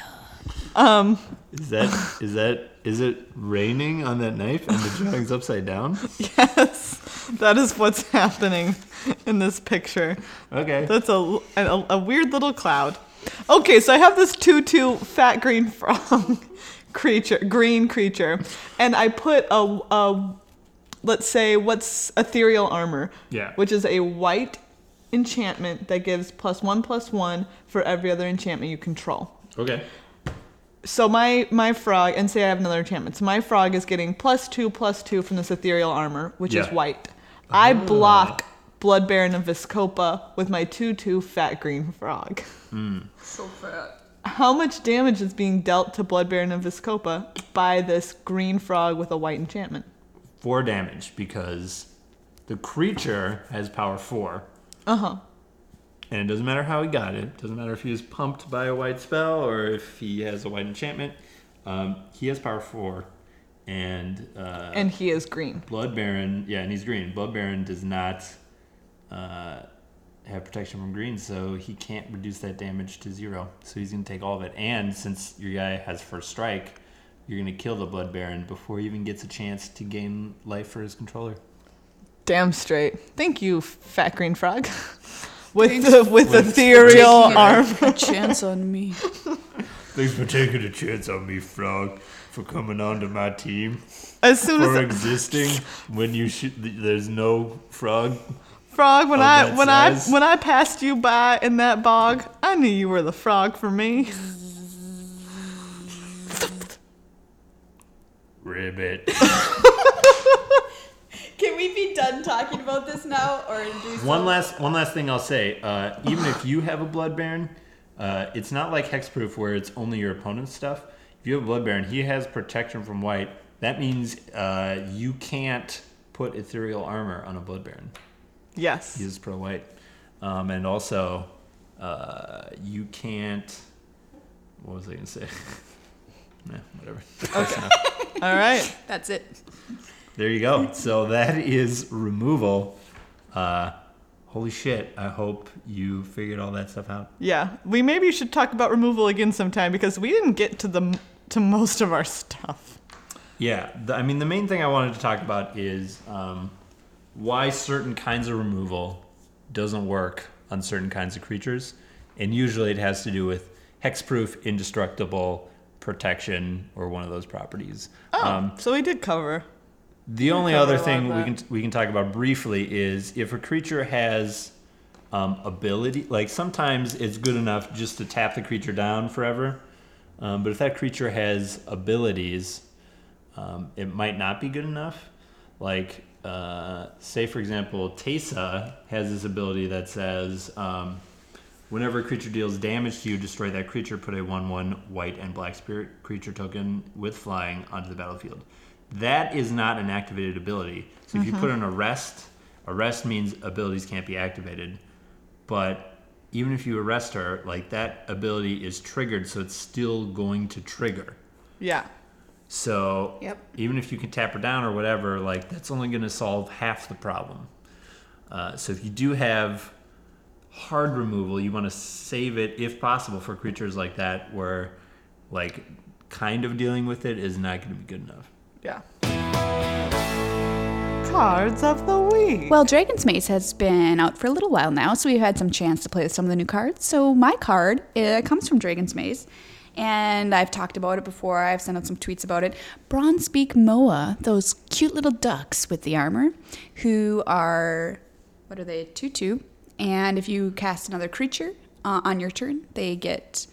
Is it raining on that knife and the drawing's upside down? Yes, that is what's happening in this picture. Okay. That's a weird little cloud. Okay, so I have this 2/2 fat green frog green creature, and I put a let's say what's ethereal armor, Yeah. which is a white enchantment that gives +1/+1 for every other enchantment you control. Okay. So my frog, and say I have another enchantment. So my frog is getting +2/+2 from this ethereal armor, which is Yeah. white. I block Blood Baron of Viscopa with my 2/2 fat green frog. So fat. How much damage is being dealt to Blood Baron of Viscopa by this green frog with a white enchantment? 4 damage because the creature has power 4. Uh-huh. And it doesn't matter how he got it. It doesn't matter if he was pumped by a white spell or if he has a white enchantment. He has power 4. And he is green. Blood Baron, and he's green. Blood Baron does not have protection from green, so he can't reduce that damage to 0. So he's going to take all of it. And since your guy has first strike, you're going to kill the Blood Baron before he even gets a chance to gain life for his controller. Damn straight. Thank you, fat green frog. Thanks with ethereal arm. A chance on me. Thanks for taking a chance on me, Frog, for coming onto my team, As soon for as existing when there's no frog. frog, when that size. when I passed you by in that bog, I knew you were the frog for me. Ribbit. Can we be done talking about this now, or do we still- One last thing I'll say. Even if you have a Blood Baron, it's not like Hexproof where it's only your opponent's stuff. If you have a Blood Baron, he has protection from white. That means you can't put ethereal armor on a Blood Baron. Yes. He is pro white. And also, you can't. What was I going to say? Nah, whatever. Close enough. All right. That's it. There you go. So that is removal. Holy shit. I hope you figured all that stuff out. Yeah. We maybe should talk about removal again sometime because we didn't get to most of our stuff. Yeah. The main thing I wanted to talk about is why certain kinds of removal doesn't work on certain kinds of creatures. And usually it has to do with hexproof, indestructible, protection or one of those properties. So we did cover. The only cover other a lot thing of we can talk about briefly is if a creature has ability, like sometimes it's good enough just to tap the creature down forever, but if that creature has abilities, it might not be good enough. Like, say for example, Teysa has this ability that says, whenever a creature deals damage to you, destroy that creature, put a 1/1 white and black spirit creature token with flying onto the battlefield. That is not an activated ability. So if you put an arrest means abilities can't be activated. But even if you arrest her, like that ability is triggered, so it's still going to trigger. Yeah. So Yep. even if you can tap her down or whatever, like that's only going to solve half the problem. So if you do have hard removal, you want to save it if possible for creatures like that where like kind of dealing with it is not going to be good enough. Yeah. Cards of the week. Well, Dragon's Maze has been out for a little while now, so we've had some chance to play with some of the new cards. So my card comes from Dragon's Maze, and I've talked about it before. I've sent out some tweets about it. Bronzebeak Moa, those cute little ducks with the armor, who are, what are they, 2/2. And if you cast another creature on your turn, they get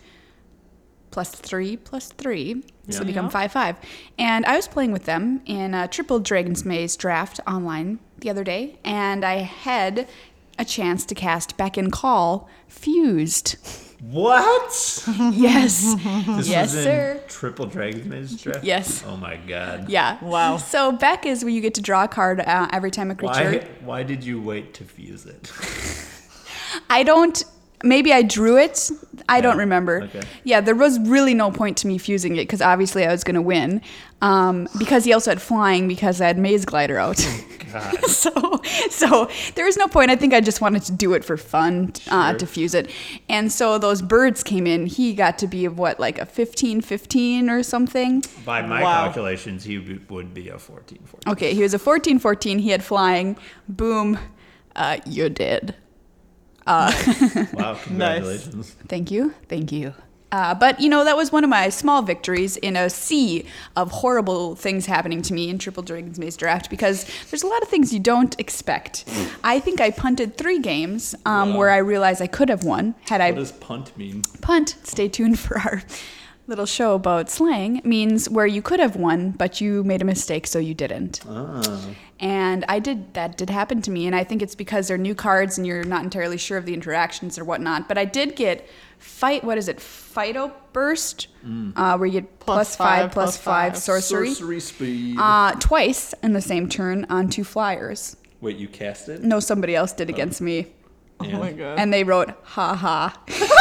+3/+3, so they become 5/5. And I was playing with them in a triple Dragon's Maze draft online the other day, and I had a chance to cast Beckon Call Fused. What? Yes. This Yes, was in sir. Triple Dragon's Maze draft? Yes. Oh my god. Yeah. Wow. So Beck is where you get to draw a card every time a creature. Why did you wait to fuse it? I don't. Maybe I drew it. I don't remember. Okay. Yeah, there was really no point to me fusing it because obviously I was going to win. Because he also had flying because I had Maze Glider out. God. so there was no point. I think I just wanted to do it for fun to fuse it. And so those birds came in. He got to be what, like a 15/15 or something. By my Wow. calculations, he would be a 14/14. Okay, he was a 14/14. He had flying. Boom. You're dead. Wow, congratulations. Thank you. But, that was one of my small victories in a sea of horrible things happening to me in Triple Dragon's Maze Draft because there's a lot of things you don't expect. I think I punted 3 games where I realized I could have won had I What does punt mean? punt. Stay tuned for our little show about slang. Means where you could have won, but you made a mistake, so you didn't. And that did happen to me, and I think it's because they're new cards and you're not entirely sure of the interactions or whatnot. But I did get Phyto Burst, where you get +5/+5 sorcery. speed. Twice in the same turn on 2 flyers. Wait, you cast it? No, somebody else did against me. Oh my god. And they wrote, ha ha.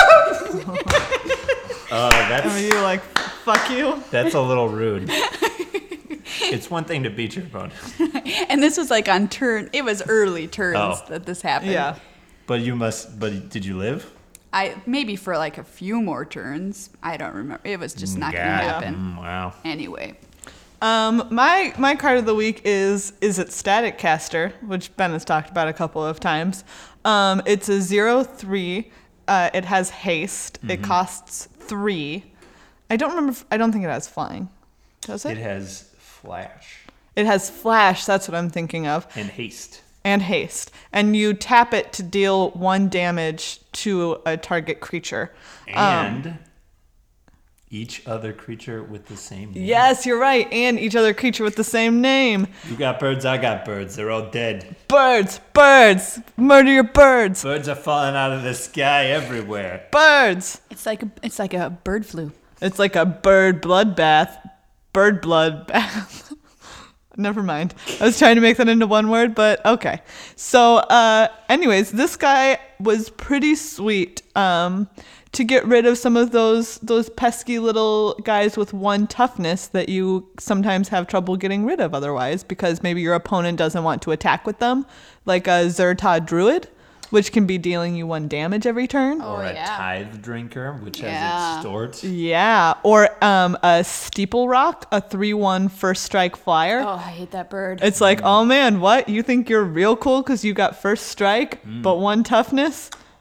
Are you like, fuck you? That's a little rude. It's one thing to beat your opponent. And this was like on turn, it was early turns Oh. that this happened. Yeah. But did you live? Maybe for like a few more turns. I don't remember. It was just not going to God. happen. Wow. Anyway. My card of the week is it Static Caster, which Ben has talked about a couple of times. It's a 0/3. It has haste. It costs 3. I don't think it has flying. Does it? It has flash It has flash. That's what I'm thinking of. and haste. And haste. And you tap it to deal 1 damage to a target creature. And each other creature with the same name. Yes, you're right. And each other creature with the same name. You got birds, I got birds. They're all dead. Birds. Murder your birds. Birds are falling out of the sky everywhere. Birds. It's like a bird flu. It's like a bird bloodbath. Bird bloodbath. Never mind. I was trying to make that into one word, but okay. So, anyways, this guy was pretty sweet. To get rid of some of those pesky little guys with 1 toughness that you sometimes have trouble getting rid of otherwise, because maybe your opponent doesn't want to attack with them, like a Zerta Druid, which can be dealing you 1 damage every turn. Or a yeah. tithe drinker, which has Yeah. extort. Yeah, or a Steeple Rock, a 3/1 first strike flyer. Oh, I hate that bird. It's like, oh man, what? You think you're real cool because you got first strike, but 1 toughness?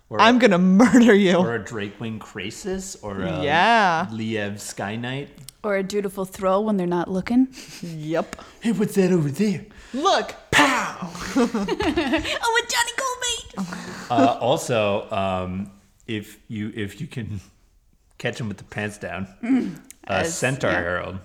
I'm going to murder you. Or a Drakewing Krasis, or a Yeah. Liev Sky Knight. Or a dutiful throw when they're not looking. Yep. Hey, what's that over there? Look. Oh, it's Johnny Goldmate! Also, if you can catch him with the pants down, Centaur yeah. Herald.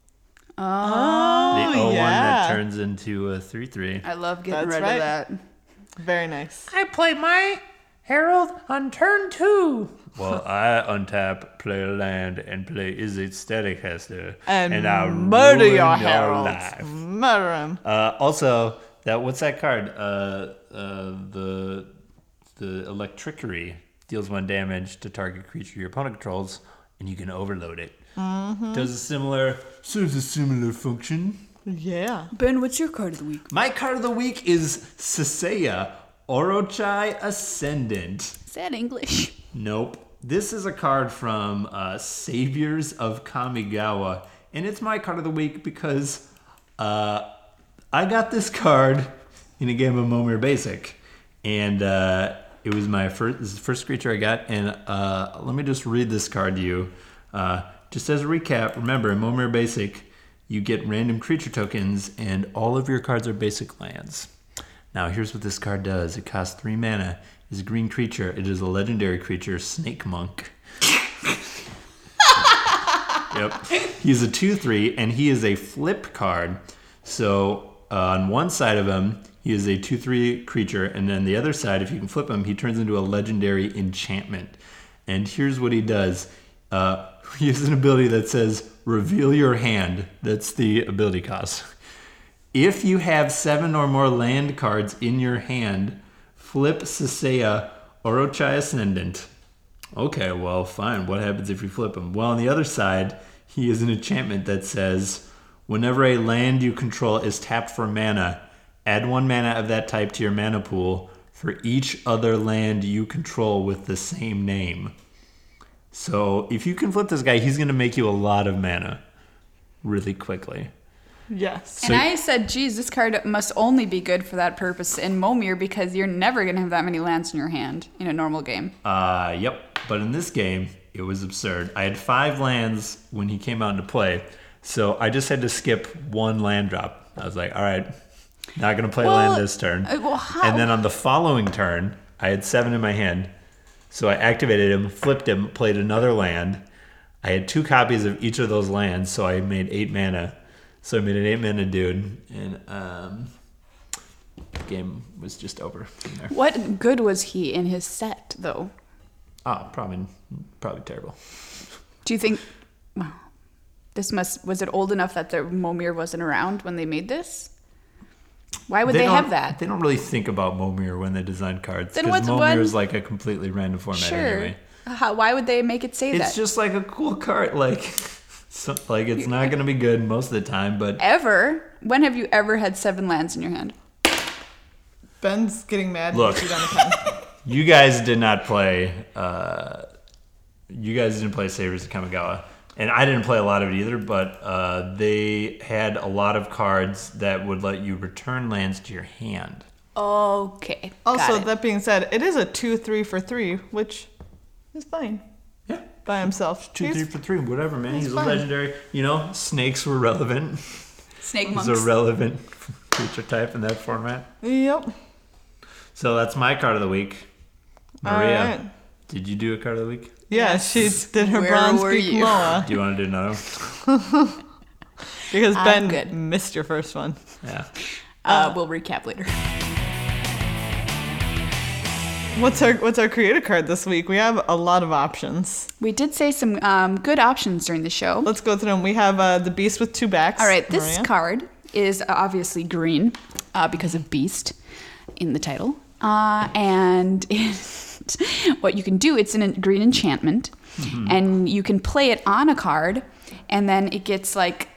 Oh, The 01 yeah. that turns into a 3/3. I love getting That's rid right. of that. Very nice. I play my Herald on turn 2. Well, I untap, play a land, and play Is It Staticaster, And I'll murder ruin your heralds. life. Murder him. Also, what's that card? The Electrickery deals 1 damage to target creature your opponent controls, and you can overload it. Mm-hmm. Serves a similar function. Yeah. Ben, what's your card of the week? My card of the week is Sasaya Orochai Ascendant. Is that English? Nope. This is a card from Saviors of Kamigawa, and it's my card of the week because I got this card in a game of Momir Basic, and it was this is the first creature I got. And let me just read this card to you. Just as a recap, remember in Momir Basic, you get random creature tokens, and all of your cards are basic lands. Now, here's what this card does. It costs 3 mana. It's a green creature. It is a legendary creature, Snake Monk. Yep. He's a 2/3, and he is a flip card. So on one side of him, he is a 2/3 creature, and then the other side, if you can flip him, he turns into a legendary enchantment. And here's what he does. He has an ability that says, reveal your hand. That's the ability cost. If you have 7 or more land cards in your hand, flip Sasaya Orochai Ascendant. Okay, well, fine. What happens if you flip him? Well, on the other side, he is an enchantment that says, whenever a land you control is tapped for mana, add 1 mana of that type to your mana pool for each other land you control with the same name. So if you can flip this guy, he's going to make you a lot of mana really quickly. Yes. And I said, geez, this card must only be good for that purpose in Momir because you're never going to have that many lands in your hand in a normal game. Yep. But in this game, it was absurd. I had 5 lands when he came out into play, so I just had to skip 1 land drop. I was like, all right, not going to play land this turn. How? And then on the following turn, I had 7 in my hand, so I activated him, flipped him, played another land. I had 2 copies of each of those lands, so I made 8 mana. So I made an 8 mana dude, and the game was just over from there. What good was he in his set, though? Oh, probably terrible. Do you think... Well, was it old enough that the Momir wasn't around when they made this? Why would they have that? They don't really think about Momir when they design cards. Then Because what's Momir one- is like a completely random format Sure. anyway. Why would they make it say that? It's just like a cool card. Like, it's not going to be good most of the time, but Ever? When have you ever had 7 lands in your hand? Ben's getting mad. Look. He's on the pen. you guys did not play. You guys didn't play Sabers of Kamigawa. And I didn't play a lot of it either, but they had a lot of cards that would let you return lands to your hand. Okay. Also, got it. that being said, it is a 2/3 for 3, which is fine Yeah. by himself. 2, 3 for 3, whatever, man. he's He's a fine. legendary. You know, snakes were relevant. Snake He's monks. a relevant creature type in that format. Yep. So that's my card of the week. All Maria, right. did you do a card of the week? Yeah, Yes. she did her Where bronze were peak you? Moa Do you want to do another one? because I'm Ben good. missed your first one. Yeah. We'll recap later. What's our creator card this week? We have a lot of options. We did say some good options during the show. Let's go through them. We have the Beast with 2 backs. All right, this Maria. card is obviously green because of Beast in the title. And what you can do, it's an green enchantment, and you can play it on a card, and then it gets like...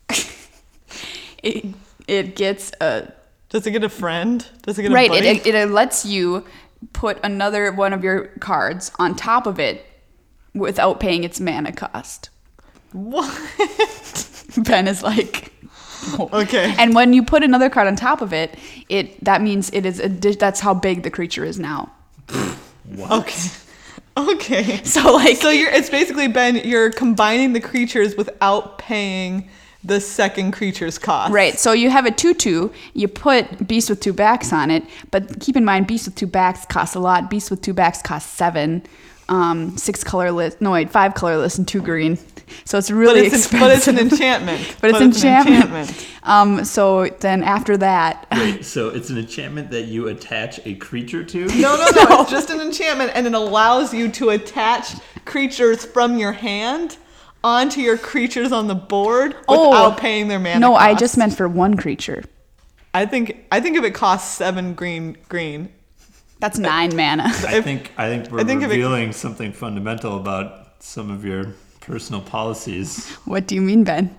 it gets a... Does it get a friend? Does it get a Right, buddy? it lets you put another one of your cards on top of it without paying its mana cost. What? Ben is like... Okay. And when you put another card on top of it, that means it is that's how big the creature is now. Okay. So like, So it's basically you're combining the creatures without paying the second creature's cost. right. So you have a 2/2. You put Beast with 2 backs on it, but keep in mind, Beast with 2 backs costs a lot. Beast with 2 backs costs 7. 6 colorless. No wait, 5 colorless and 2 green. So it's really expensive. But it's an enchantment. But it's enchantment. So then after that, Wait, so it's an enchantment that you attach a creature to? No. It's just an enchantment, and it allows you to attach creatures from your hand onto your creatures on the board without paying their mana no, cost. I just meant for one creature. I think if it costs 7 green. That's 9 mana. I think we're if it- revealing something fundamental about some of your personal policies. What do you mean, Ben?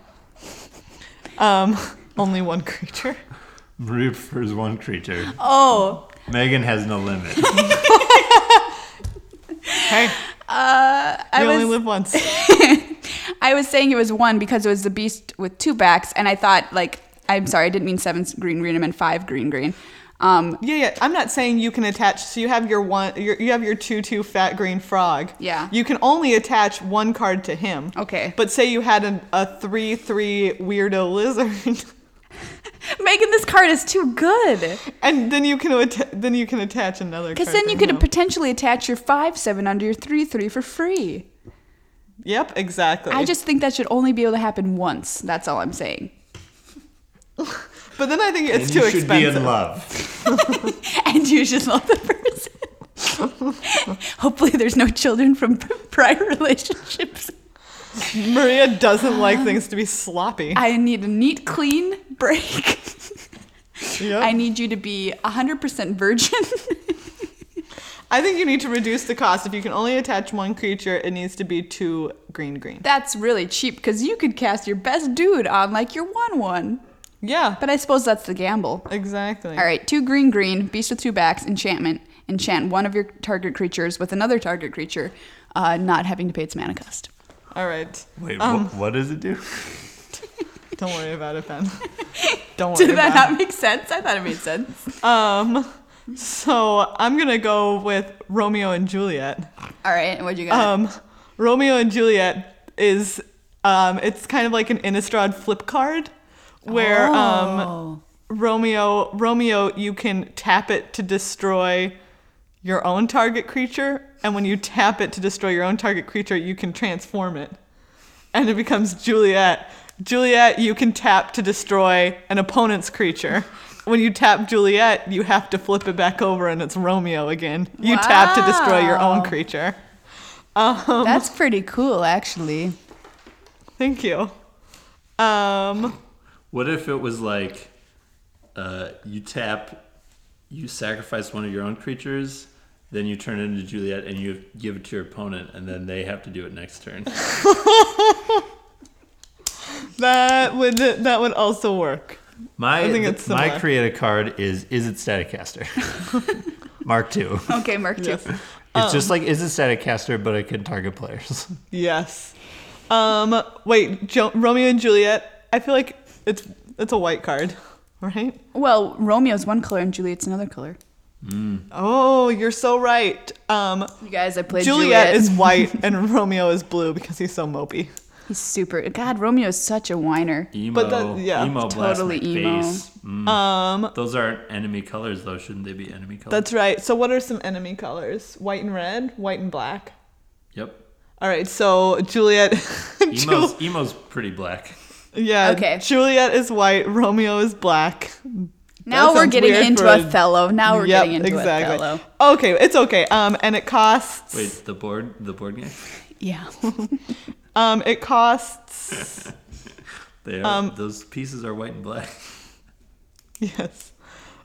Only one creature. Maria prefers one creature. Oh, Megan has no limit. Hey, you only live once. I was saying it was 1 because it was the Beast with 2 backs, and I thought I'm sorry, I didn't mean 7 green. I meant 5 green. Yeah. I'm not saying you can attach. So you have you have your 2/2 fat green frog. Yeah. You can only attach one card to him. Okay. But say you had a 3/3 weirdo lizard, Megan, this card is too good. and then you can attach another. Because card then to you could him. potentially attach your 5/7 under your 3/3 for free. Yep, exactly. I just think that should only be able to happen once. That's all I'm saying. But then I think it's And too you should expensive. be in love. And you should love the person. Hopefully, there's no children from prior relationships. Maria doesn't like things to be sloppy. I need a neat, clean break. Yep. I need you to be 100% virgin. I think you need to reduce the cost. If you can only attach one creature, it needs to be 2 green. That's really cheap because you could cast your best dude on like your 1/1. Yeah, But I suppose that's the gamble. exactly. All right, 2 green, Beast with 2 backs, enchantment. Enchant one of your target creatures with another target creature, not having to pay its mana cost. All right. Wait, what does it do? Don't worry about it, Ben. Don't worry Did that about not make sense? I thought it made sense. it. So I'm gonna go with Romeo and Juliet. All right, what'd you got? Romeo and Juliet is it's kind of like an Innistrad flip card where Romeo you can tap it to destroy your own target creature, and when you tap it to destroy your own target creature, you can transform it. And it becomes Juliet. Juliet you can tap to destroy an opponent's creature. When you tap Juliet, you have to flip it back over and it's Romeo again. You tap to destroy your own creature. That's pretty cool, actually. Thank you. What if it was like you sacrifice one of your own creatures, then you turn it into Juliet and you give it to your opponent, and then they have to do it next turn? That would also work. My think it's my similar. create a card is it Staticaster? Mark II. Okay, Mark 2. Yes. It's just like is it Staticaster, but it can target players. Yes. Wait, Romeo and Juliet. I feel like it's a white card, right? Well, Romeo's one color and Juliet's another color. Oh, you're so right. You guys, I played Juliet is white and Romeo is blue because he's so mopey. He's super. God, Romeo is such a whiner. Emo, But emo blast totally my emo. face. Those aren't enemy colors though, shouldn't they be enemy colors? That's right. So what are some enemy colors? White and red, white and black. Yep. All right, so Juliet. Emo's pretty black. Yeah. Okay. Juliet is white. Romeo is black. Now That we're sounds getting weird into for a- Othello. Now we're Yep, getting into exactly. Othello. Okay, it's okay. And it costs. Wait, the board game? Yeah. It costs. They are, those pieces are white and black. Yes.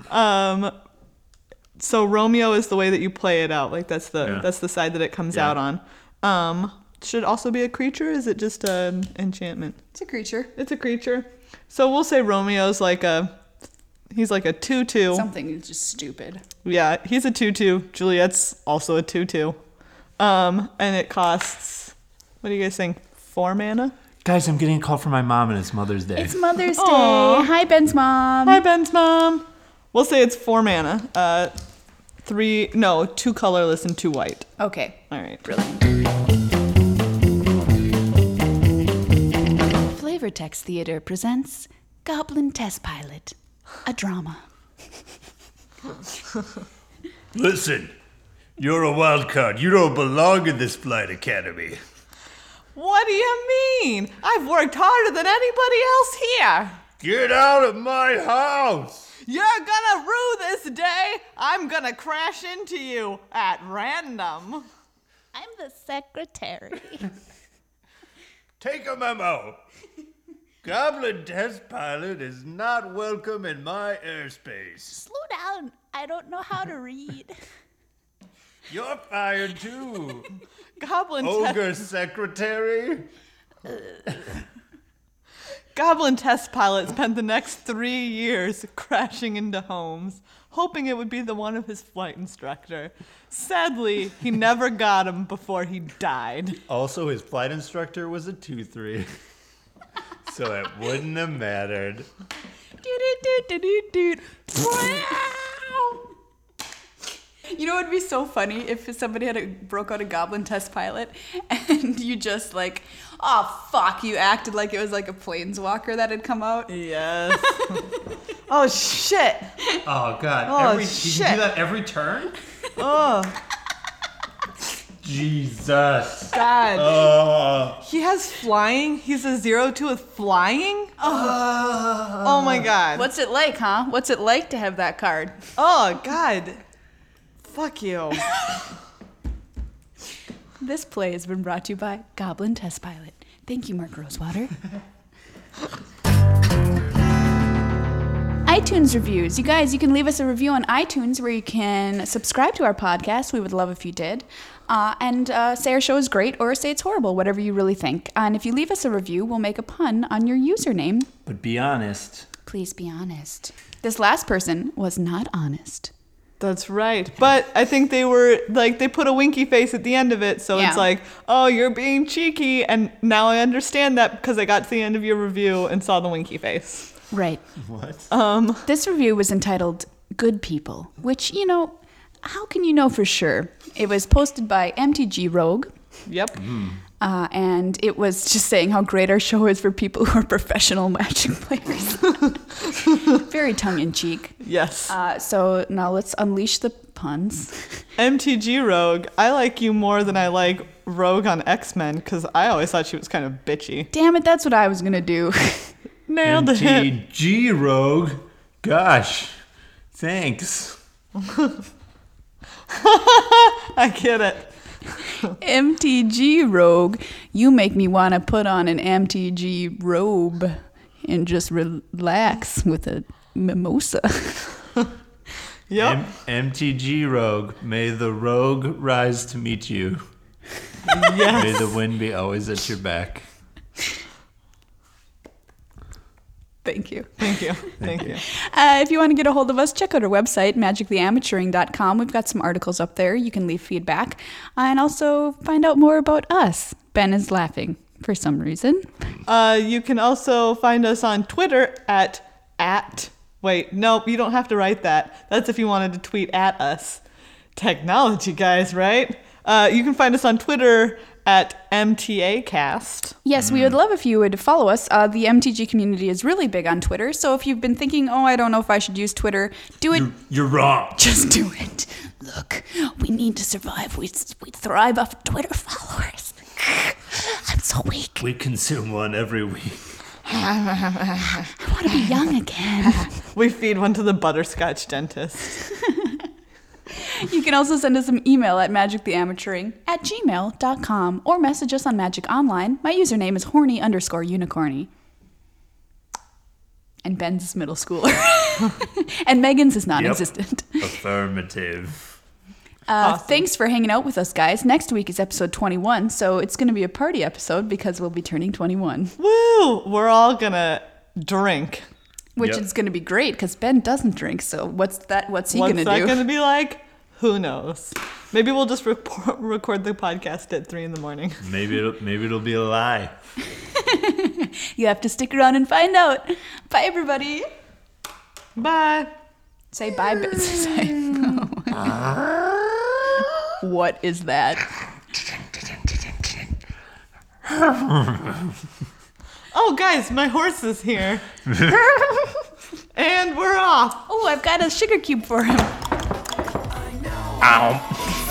So Romeo is the way that you play it out. Like that's the side that it comes Yeah. out on. Should it also be a creature? Is it just an enchantment? It's a creature. It's a creature. So we'll say Romeo's he's like a 2/2. Something is just stupid. Yeah, he's a 2/2. Juliet's also a 2/2. And it costs, what do you guys think? 4 mana? Guys, I'm getting a call from my mom and it's Mother's Day. It's Mother's Day. Aw. Hi, Ben's mom. Hi, Ben's mom. We'll say it's 4 mana. 2 colorless and 2 white. Okay. All right. Brilliant. Flavortex Theater presents Goblin Test Pilot, a drama. Listen, you're a wild card. You don't belong in this flight academy. What do you mean? I've worked harder than anybody else here. Get out of my house! You're gonna rue this day. I'm gonna crash into you at random. I'm the secretary. Take a memo. Goblin Test Pilot is not welcome in my airspace. Slow down. I don't know how to read. You're fired too. Goblin Ogre Secretary. Goblin Test Pilot spent the next 3 years crashing into homes, hoping it would be the one of his flight instructor. Sadly, he never got him before he died. Also, his flight instructor was a 2-3. So it wouldn't have mattered. You know, it'd be so funny if somebody broke out a Goblin Test Pilot and you just like, oh fuck, you acted like it was like a planeswalker that had come out. Yes. Oh shit. Oh god. Oh, Did you shit. do that every turn? Oh Jesus. God. Oh. He has flying. He's a 0-2 with flying. Oh my God. What's it like, huh? What's it like to have that card? Oh God. Fuck you. This play has been brought to you by Goblin Test Pilot. Thank you, Mark Rosewater. iTunes reviews. You guys, you can leave us a review on iTunes where you can subscribe to our podcast. We would love if you did. And say our show is great or say it's horrible, whatever you really think. And if you leave us a review, we'll make a pun on your username. But be honest. Please be honest. This last person was not honest. That's right. But I think they were like, they put a winky face at the end of it. So Yeah. it's like, oh, you're being cheeky. And now I understand that because I got to the end of your review and saw the winky face. Right. What? This review was entitled Good People, which, you know, how can you know for sure? It was posted by MTG Rogue. Yep. And it was just saying how great our show is for people who are professional Magic players. Very tongue-in-cheek. Yes. So now let's unleash the puns. MTG Rogue. I like you more than I like Rogue on X-Men because I always thought she was kind of bitchy. Damn it, that's what I was going to do. Nailed it. MTG Rogue. Gosh. Thanks. I get it. MTG Rogue, you make me want to put on an MTG robe and just relax with a mimosa. Yep. MTG Rogue. May the rogue rise to meet you. Yes. May the wind be always at your back. Thank you. Thank you. Thank you. If you want to get a hold of us, check out our website, magictheamateuring.com. We've got some articles up there. You can leave feedback and also find out more about us. Ben is laughing for some reason. You can also find us on Twitter at wait, nope, you don't have to write that. That's if you wanted to tweet at us. Technology, guys, right? You can find us on Twitter at MTAcast. Yes, we would love if you would follow us. The MTG community is really big on Twitter, so if you've been thinking, oh, I don't know if I should use Twitter, do it. You're wrong. Just do it. Look, we need to survive. We thrive off Twitter followers. I'm so weak. We consume one every week. I want to be young again. We feed one to the butterscotch dentist. You can also send us an email at magictheamateuring@gmail.com or message us on Magic Online. My username is horny_unicorny. And Ben's is middle schooler. And Megan's is non-existent. Affirmative. Awesome. Thanks for hanging out with us, guys. Next week is episode 21, so it's going to be a party episode because we'll be turning 21. Woo! We're all gonna drink. Which Yep. is going to be great because Ben doesn't drink, so what's he going What's to that do? gonna be like? Who knows? Maybe we'll just record the podcast at 3 a.m. Maybe it'll be a lie. You have to stick around and find out. Bye, everybody. Bye. Say bye, Ben. Say- What is that? Oh, guys, my horse is here. And we're off. Oh, I've got a sugar cube for him. Ow.